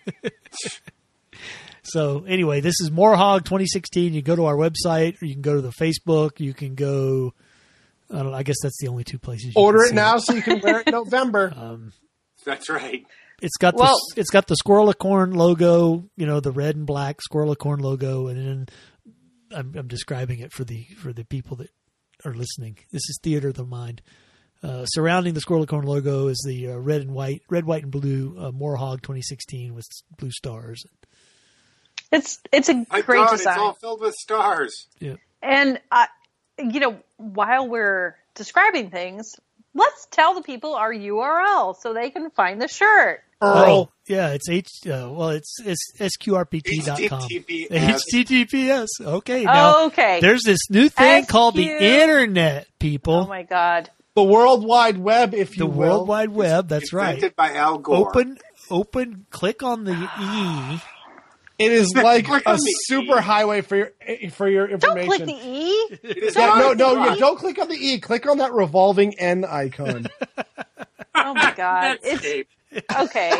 So anyway, this is Morehog twenty sixteen. You go to our website, or you can go to the Facebook. You can go. I don't know. I guess that's the only two places. You Order can it see now so you can wear it in November. That's right. It's got Well- the it's got the Squirrelicorn logo, you know, the red and black Squirrelicorn logo, and then I'm, I'm describing it for the for the people that are listening. This is Theater of the Mind. Uh, surrounding the Squirrelicorn logo is the uh, red and white, red, white, and blue uh, Morehog twenty sixteen with blue stars. It's it's a My great God, design. it's all filled with stars. Yeah, And, uh, you know, while we're describing things, let's tell the people our U R L so they can find the shirt. oh yeah, it's H. Uh, well, it's it's S Q R P T dot com. H T T P S. H T T P S. Okay, now Okay. there's this new thing S called the Q internet, people. Oh, my God. The World Wide Web, if you the will. World Wide Web. That's right. Invented by Al Gore. Open, open. Click on the E. It is like Click a on the super E. highly for your for your Don't information. click the E. It is Yeah, not no, a no, plot. you don't click on the E. Click on that revolving N icon. Oh, my God. It's Netscape. okay.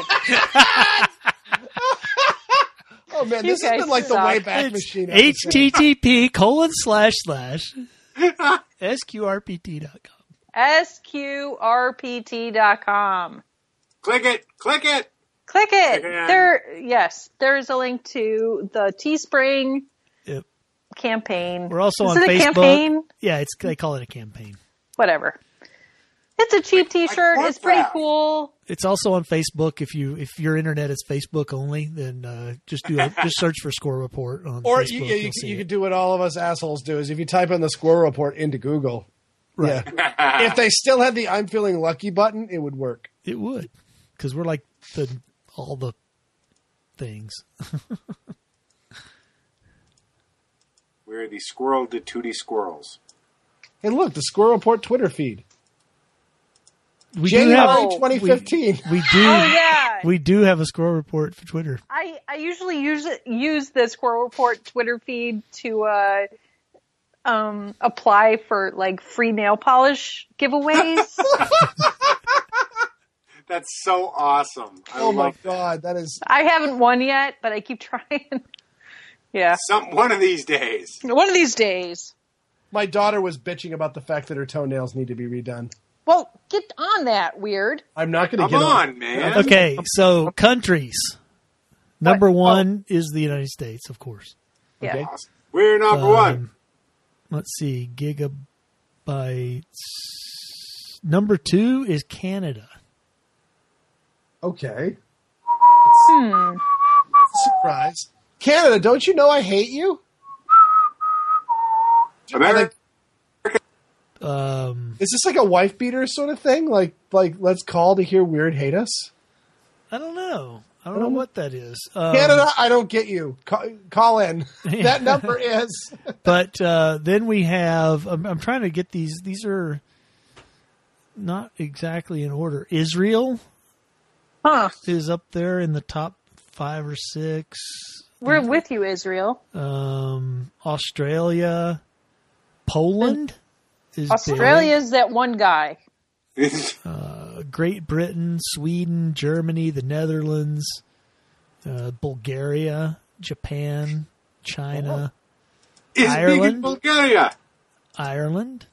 Oh man, You this has guys been like the suck. Wayback It's Machine. H episode. T T P colon slash slash S Q R P T dot com. S Q R P T dot com. Click it. Click it. Click it. Again. There, yes, there is a link to the Teespring Yep. campaign. We're also is on it a Facebook. campaign? Yeah, it's they call it a campaign. Whatever. It's a cheap T-shirt. want It's pretty that. cool. It's also on Facebook. If you if your internet is Facebook only, then uh, just do a, just search for Score Report on Or Facebook. you, you, you'll you, see you it. could do what all of us assholes do: is if you type in the Squirrel Report into Google, Right. yeah. If they still had the "I'm feeling lucky" button, it would work. It would, because we're like the all the things. We're the squirrel to tootie squirrels. Hey, look, the Squirrel Report Twitter feed, We do January have Oh, twenty fifteen. we do Oh yeah. we do have a Score Report for Twitter. I, I usually use it, use the Squirrel Report Twitter feed to uh, um, apply for like free nail polish giveaways. That's so awesome. I Oh my love god, that is I haven't won yet, but I keep trying. Yeah, some one of these days. one of these days. my daughter was bitching about the fact that her toenails need to be redone. Well, get on that, weird. I'm not going to Come get on, man. Okay, so countries. Number one is the United States, of course. Yeah. Okay. We're number one. Um, let's see, gigabytes. Number two is Canada. Okay. Hmm. Surprise. Canada, don't you know I hate you? America. Um, Is this like a wife beater sort of thing? Like, like let's call to hear weird hate us? I don't know. I don't know what that is. Um, Canada, I don't get you. Call, call in. That number is. But uh, then we have. I'm, I'm trying to get these. These are not exactly in order. Israel Huh. is up there in the top five or six. We're with you, Israel. Um, Australia, Poland is Australia's that one guy. big. Uh, Great Britain, Sweden, Germany, the Netherlands, uh, Bulgaria, Japan, China, Is big in Ireland. Bulgaria. Ireland.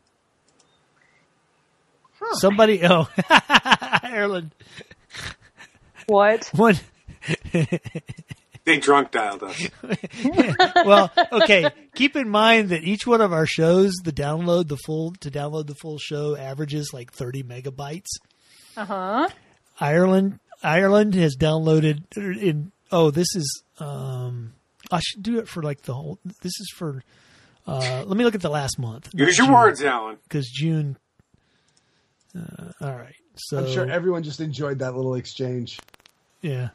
Somebody, oh, Ireland. What? One. They drunk dialed us. Well, okay. Keep in mind that each one of our shows, the download, the full to download the full show averages like thirty megabytes. Uh huh. Ireland, Ireland has downloaded in. Oh, this is. Um, I should do it for like the whole. This is for. Uh, let me look at the last month. Use your words, Alan. Because June. Uh, all right. So I'm sure everyone just enjoyed that little exchange. yeah.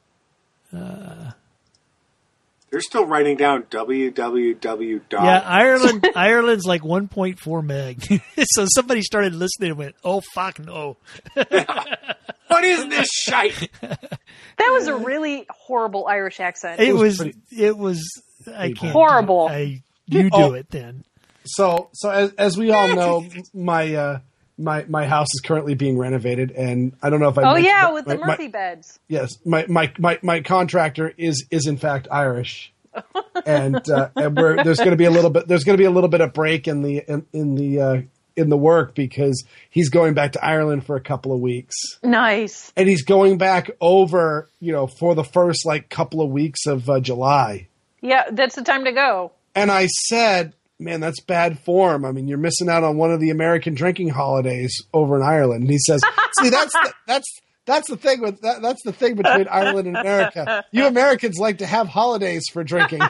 They're still writing down www. Yeah, Ireland. Ireland's like one point four meg. So somebody started listening and went, "Oh fuck no!" What is this shite? That was a really horrible Irish accent. It was was. pretty- It was. I can't. Horrible. I. You do Oh. it then. So, so as, as we all know, my uh, my my house is currently being renovated, and I don't know if I. Oh mentioned yeah, it, with the my- Murphy my- beds. Yes, my, my, my, my contractor is is in fact Irish, and uh, and we're, there's going to be a little bit there's going to be a little bit of break in the in, in the uh, in the work because he's going back to Ireland for a couple of weeks, Nice. and he's going back over you know for the first like couple of weeks of uh, July. Yeah, that's the time to go. And I said, "Man, that's bad form. I mean, you're missing out on one of the American drinking holidays over in Ireland." And he says, "See, that's the, that's." That's the thing with that, that's the thing between Ireland and America. You Americans like to have holidays for drinking.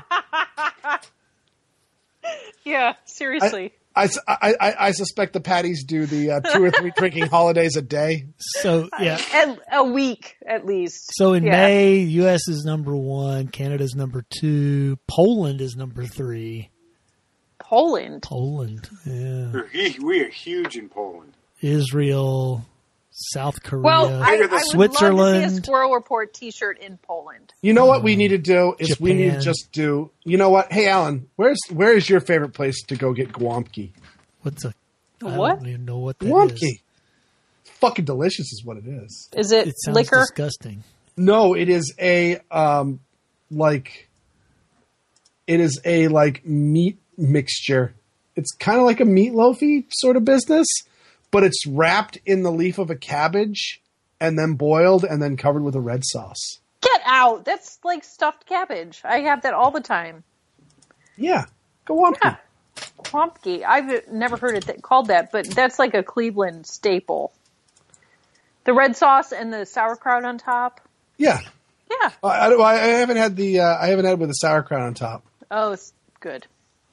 Yeah, seriously. I, I, I, I suspect the Patties do the uh, two or three drinking holidays a day. So yeah. At, a week at least. So in Yeah. May, U S is number one, Canada's number two, Poland is number three. Poland. Poland, yeah. We're, hu- we are huge in Poland. Israel, South Korea. Well, I, I would love to see Switzerland. a Squirrel Report T-shirt in Poland. You know what we need to do is we need to Japan. just do. You know what? Hey, Alan, where's where is your favorite place to go get guamki? What's a? I What? don't even know what that is. Guamki. It's fucking delicious, is what it is. Is it, It sounds liquor? disgusting. No, it is a um like it is a like meat mixture. It's kind of like a meatloafy sort of business, but it's wrapped in the leaf of a cabbage and then boiled and then covered with a red sauce. Get out. That's like stuffed cabbage. I have that all the time. Yeah, go on. Yeah. Pumpkin. I've never heard it th- called that, but that's like a Cleveland staple. The red sauce and the sauerkraut on top. Yeah, Yeah. I, I, I haven't had the uh, I haven't had it with the sauerkraut on top. Oh, it's good.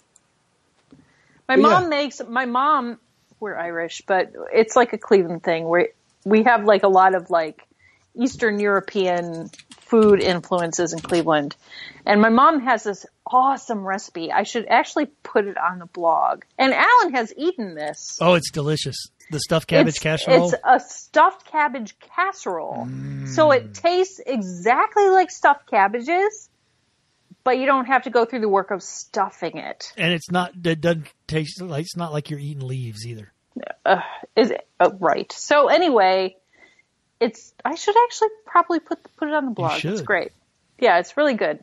My But mom yeah. makes, my mom, we're Irish, but it's like a Cleveland thing where we have like a lot of like Eastern European food influences in Cleveland. And my mom has this awesome recipe. I should actually put it on the blog. And Alan has eaten this. Oh, it's delicious. The stuffed cabbage it's, casserole. It's a stuffed cabbage casserole. So it tastes exactly like stuffed cabbages, but you don't have to go through the work of stuffing it. And it's not. It doesn't taste like. It's not like you're eating leaves either. Uh, is it uh, right? So anyway, it's. I should actually probably put put it on the blog. It's should. great. Yeah, it's really good.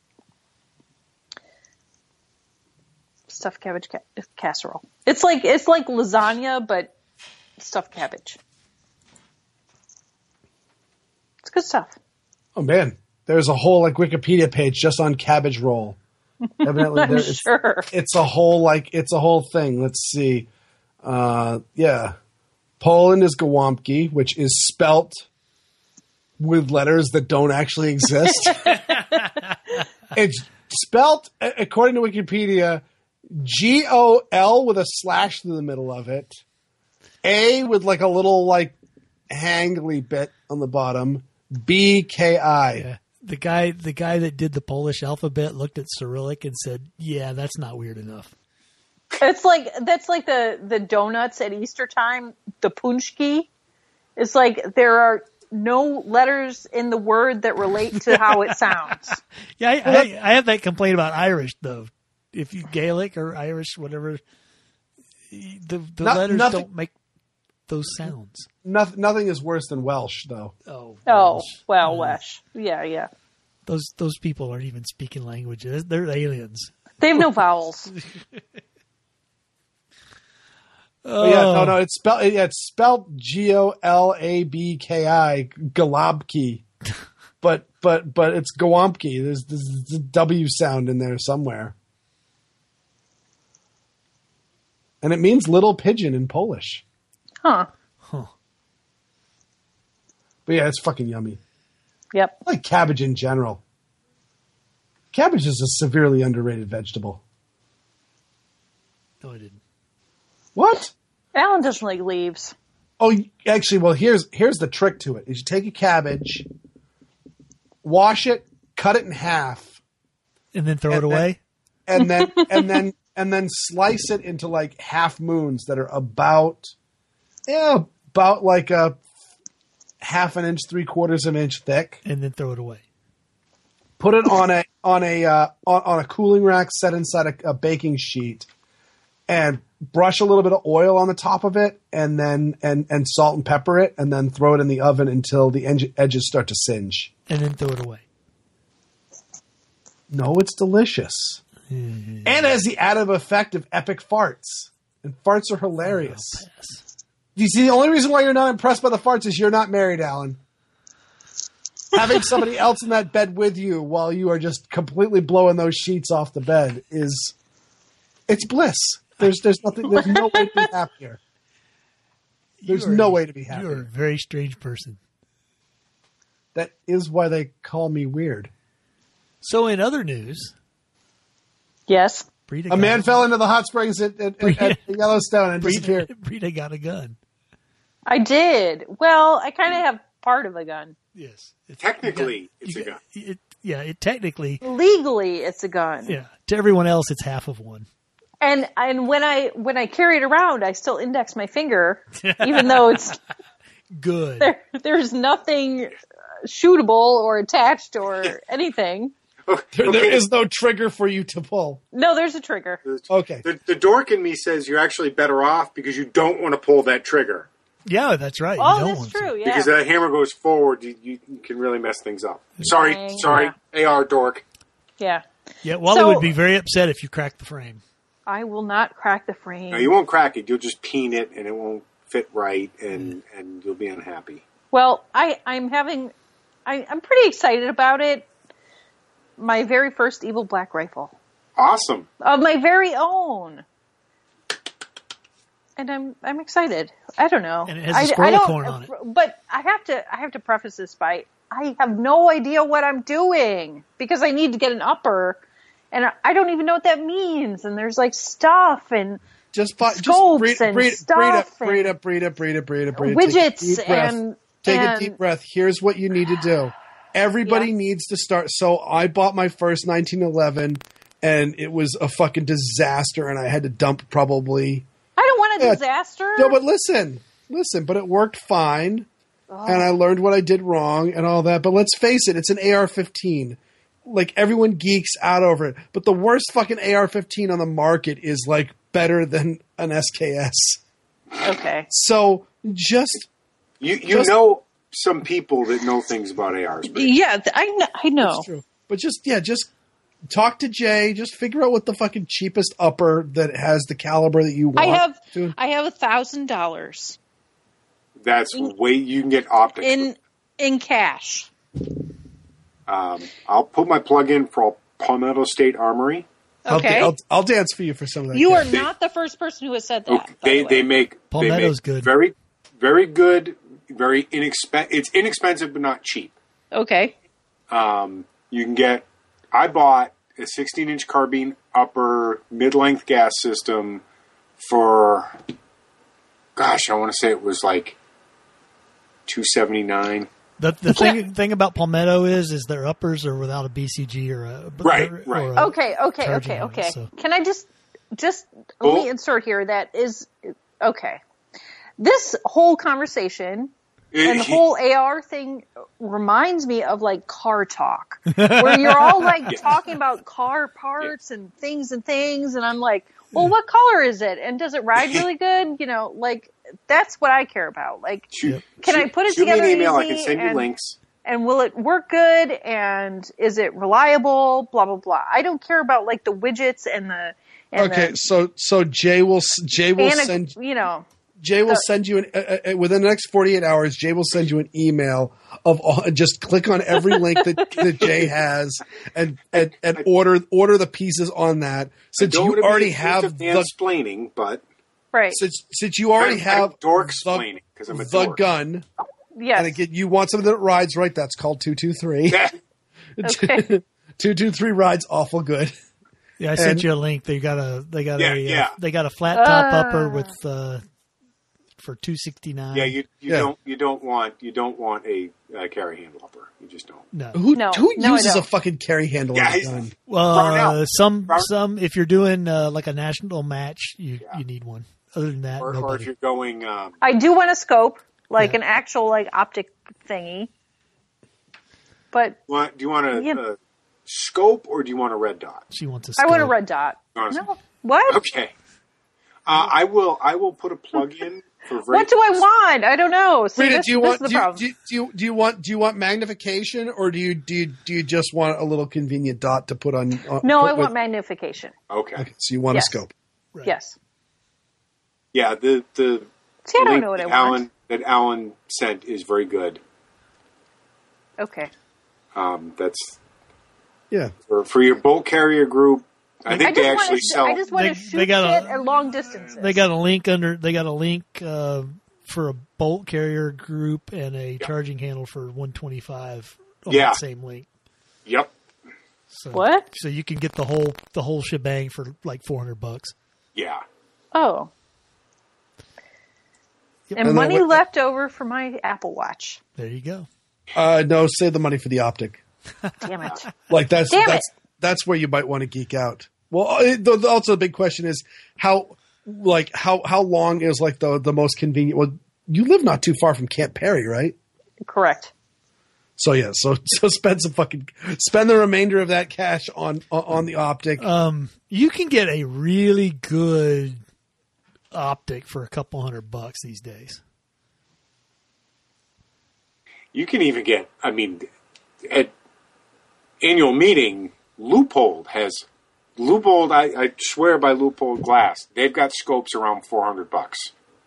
Stuffed cabbage ca- casserole. It's like it's like lasagna, but stuffed cabbage. It's good stuff. Oh man, there's a whole like Wikipedia page just on cabbage roll. Evidently, I'm there, it's, sure. it's a whole like it's a whole thing. Let's see. Uh, yeah, Poland is Gołąbki, which is spelt with letters that don't actually exist. It's spelt, according to Wikipedia, G O L with a slash through the middle of it, A with like a little like hangly bit on the bottom, B K I. Yeah. The guy, the guy that did the Polish alphabet looked at Cyrillic and said, "Yeah, that's not weird enough." It's like that's like the the donuts at Easter time. The punchki. It's like there are no letters in the word that relate to how it sounds. Yeah, I, I, I have that complaint about Irish though. If you Gaelic or Irish, whatever, the the Not, letters nothing, don't make those sounds. Nothing, nothing is worse than Welsh, though. Oh, Oh, Welsh. well, Uh, Welsh. Yeah, yeah. Those those people aren't even speaking languages. They're aliens. They have no vowels. But yeah, no, no, it's spelled yeah, it's spelled G O L A B K I, Golabki. But but but it's Gołąbki. There's, there's a W sound in there somewhere. And it means little pigeon in Polish. Huh. Huh. But yeah, it's fucking yummy. Yep. I like cabbage in general. Cabbage is a severely underrated vegetable. No, I didn't. What? Alan doesn't like leaves. Oh, actually, well, here's here's the trick to it. Is you take a cabbage, wash it, cut it in half, And then throw it And then- away. and then and then and then slice it into like half moons that are about yeah, about like a half an inch, three quarters of an inch thick. And then throw it away. Put it on a on a uh, on, on a cooling rack set inside a, a baking sheet, and brush a little bit of oil on the top of it, and then and, and salt and pepper it, and then throw it in the oven until the eng- edges start to singe. And then throw it away. No, it's delicious, Mm-hmm. and it has the added effect of epic farts. And farts are hilarious. You see, the only reason why you're not impressed by the farts is you're not married, Alan. Having somebody else in that bed with you while you are just completely blowing those sheets off the bed is it's bliss. There's there's nothing. There's no way to be happier. There's You are- no way to be You're a happier. very strange person. That is why they call me weird. So, in other news, Yes. Brita A got, man fell into the hot springs at, at, at, at Yellowstone and disappeared. Brita, Brita got a gun. I did. Well, I kind of have part of a gun. Yes. It's, Technically, you it's you a gun. It, yeah, it technically, Legally, it's a gun. yeah. To everyone else, it's half of one. And and when I when I carry it around, I still index my finger, even though it's Good. there. There's nothing shootable or attached or anything. Oh, There, okay. there is no trigger for you to pull. No, there's a trigger. Okay. The, the dork in me says you're actually better off because you don't want to pull that trigger. Yeah, that's right. You Oh, don't that's want to. true. Yeah. Because that hammer goes forward, you, you, you can really mess things up. Sorry, Dang, sorry, A R dork. Yeah. Yeah, Wally So- would be very upset if you cracked the frame. I will not crack the frame. No, you won't crack it. You'll just peen it, and it won't fit right, and, and you'll be unhappy. Well, I, I'm having, I, I'm pretty excited about it. My very first Evil Black rifle Awesome. of my very own, and I'm I'm excited. I don't know. And it has a I, squirrel I don't, corn on it. But I have to I have to preface this by I have no idea what I'm doing because I need to get an upper, and I, I don't even know what that means. And there's like stuff and Just buy, just Scopes breed, and breed, stuff breed and up, breed up, breed up, breed up, breed up, breed up. Take a widgets deep breath. and Take and, a deep breath. Here's what you need to do. Everybody Yeah. needs to start. So I bought my first nineteen eleven, and it was a fucking disaster, and I had to dump probably. I don't want a Yeah. disaster. No, but listen, listen. But it worked fine, and I learned what I did wrong and all that. But let's face it, it's an A R fifteen. Like everyone geeks out over it, but the worst fucking A R fifteen on the market is like better than an S K S. Okay. So just You you Just- know some people that know things about A Rs, but Yeah, th- I know. I know. It's true. But just yeah, just talk to Jay. Just figure out what the fucking cheapest upper that has the caliber that you want. I have to. I have a thousand dollars that's way you can get optics. in in cash. Um, I'll put my plug in for Palmetto State Armory. I'll, Okay. I'll, I'll dance for you for some of that. You are cash. not the first person who has said that. Okay, by they the way. they make Palmetto's they make good. very very good, very inexpensive. It's inexpensive but not cheap. Okay. Um, you can get. I bought a sixteen inch carbine upper mid length gas system for. Gosh, I want to say it was like two seventy nine. The the thing thing about Palmetto is is their uppers are without a B C G or a Right, or right. a Okay, okay, charging okay, unit, okay. so. Can I just just Well- let me insert here that is okay. This whole conversation and the whole A R thing reminds me of like car talk, where you're all like talking about car parts and things and things, and I'm like, well, what color is it, and does it ride really good? You know, like that's what I care about. Like, Shoot, can I shoot- put it shoot together me an email. I easy can send you and- links. and will it work good, and is it reliable? Blah blah blah. I don't care about like the widgets and the and Okay, the, so so Jay will s- Jay will and send you know. Jay will the- send you an uh, uh, within the next forty-eight hours. Jay will send you an email of all, just click on every link that, that Jay has and, and and order order the pieces on that. Since Don't you wanna be already accused have of the mansplaining, but Right. since since you already I'm- have I'm dork the, explaining because I'm a the dork. gun, Yes. and again you want something that rides right. That's called two two three. Okay. Two two three rides awful good. Yeah, I sent And- you a link. They got a they got Yeah, a uh, yeah. they got a flat top Ah. upper with uh, for two sixty nine. Yeah, you you Yeah. don't you don't want you don't want a uh, carry handle upper. You just don't. no. Who No, who no, I uses a don't. fucking carry handle Yeah, on a he's- gun? Well, Brownell. uh, some Brown- some if you're doing uh, like a national match, you Yeah. you need one. Other than that, Or, or nobody. if you're going, um, I do want a scope, like Yeah. an actual like optic thingy. But want, do you want a, Yeah. a scope or do you want a red dot? she wants a I want a scope. red dot. Honestly. No. What? Okay. Uh, I will. I will put a plug in for. Very, What do I want? I don't know. See, Rita, this, do you this want is the do you, problem. do, you, do, you, do you want do you want magnification or do you do you, do you just want a little convenient dot to put on? on no, put I with- want magnification. Okay. Okay, so you want Yes. a scope. Right. Yes. Yeah. The the See, I don't link know what I that want. Alan that Alan sent is very good. Okay. Um, that's Yeah, for, for your bolt carrier group. I I think just they want actually to. sell. I just want They- to they shoot got a- shit at long distances. They got a link under. They got a link uh, for a bolt carrier group and a charging handle for one twenty five on Yeah. that same link. Yep. So, What? So you can get the whole the whole shebang for like four hundred bucks. Yeah. Oh. Yep. And And then money what- left over for my Apple Watch. There you go. uh, no, save the money for the optic. Damn it. Like that's Damn that's that's where you might want to geek out. Well, it, the, the- also the big question is how like how how long is like the the most convenient? Well, you live not too far from Camp Perry, right? Correct. So yeah, so so spend some fucking spend the remainder of that cash on on, on the optic. Um, you can get a really good optic for a couple hundred bucks these days. You can even get. I mean, at annual meeting, Loophole has Loophole. I, I swear by Loophole Glass. They've got scopes around four hundred bucks.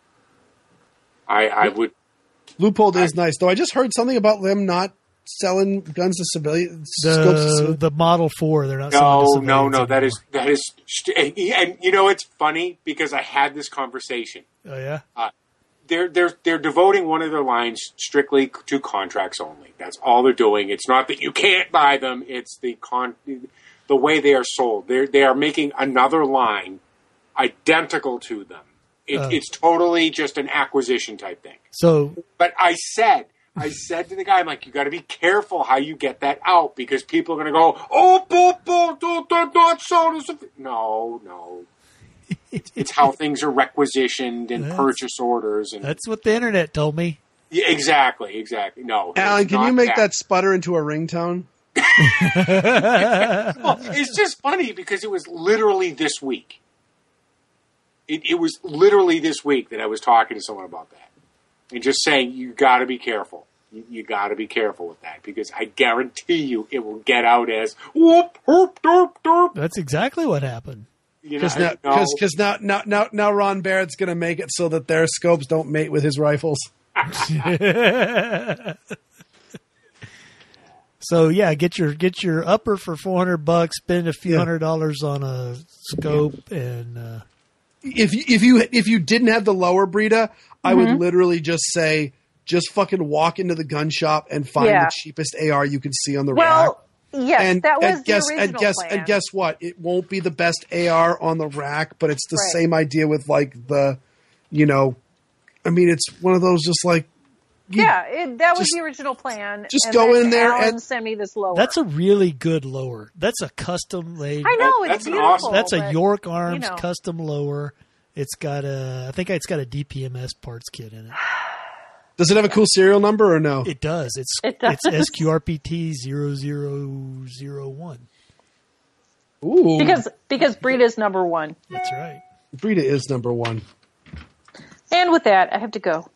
I I would. Loophole is nice, though. I just heard something about them not selling guns to civilians. scopes to The civilians. the Model Four, they're not selling No, to no, civilians no. That anymore. is that is. st- And you know, it's funny because I had this conversation. Oh yeah. They're they're they're devoting one of their lines strictly to contracts only. That's all they're doing. It's not that you can't buy them. It's the con the way they are sold. They they are making another line identical to them. It, Oh. It's totally just an acquisition type thing. So But I said, I said to the guy, I'm like, you got to be careful how you get that out because people are going to go, oh, boo, boo, do, do, not so. this is-" No, no. It's, it's how things are requisitioned and That's- purchase orders and that's what the internet told me. yeah, exactly, exactly. No, Alan, it's can you not make that sputter into a ringtone? Well, it's just funny because it was literally this week. It, it was literally this week that I was talking to someone about that, and just saying you got to be careful. You, you got to be careful with that because I guarantee you it will get out as whoop, whoop, derp, derp. That's exactly what happened. You know, Because now, no. cause, cause now, now, now, now, Ron Barrett's going to make it so that their scopes don't mate with his rifles. So yeah, get your get your upper for four hundred bucks. Spend a few Yeah. hundred dollars on a scope, and uh, If you, if you if you didn't have the lower Brita, I Mm-hmm. would literally just say, just fucking walk into the gun shop and find Yeah. the cheapest A R you can see on the rack. Well, yes, And, that was and guess the and original guess plan. and guess what? It won't be the best A R on the rack, but it's the Right. same idea with like the, you know, I mean, it's one of those just like you- Yeah, it, that was Just- the original plan. just and go then in there Alan and- send me this lower. that's a really good lower. That's a custom made. I know That- it's that's an beautiful. awesome- That's a but, York Arms you know. custom lower. It's got a, I think it's got a D P M S parts kit in it. Does it have a cool serial number or no? It does. It's It does. it's S Q R P T zero zero zero one. Ooh, because because Brita's number one. That's right. Brita is number one. And with that, I have to go.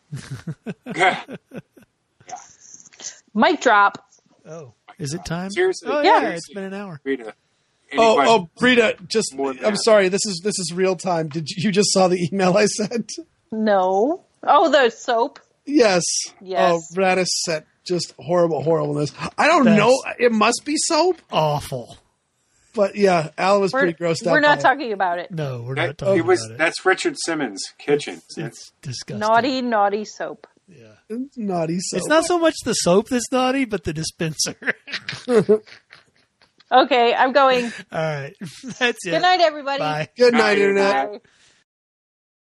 Mic drop. Oh, is it time? Seriously. Oh Yeah. yeah, it's been an hour. Rita, any Oh, questions? oh, Brita, just More than I'm that. sorry. This is this is real time. Did you, you just saw the email I sent? No. Oh, the soap. Yes. Yes. Oh, Radis sent just horrible horribleness. I don't That's- know. It must be soap, Awful. but yeah, Alan was We're, pretty grossed out. we're not by it. talking about it. No, we're That- not talking it was about it. that's Richard Simmons' kitchen. It's disgusting. Naughty, naughty soap. Yeah. Naughty soap. It's not so much the soap that's naughty, but the dispenser. Okay, I'm going. All right, that's it. Good night, everybody. Bye. Good night, Bye. internet. Bye.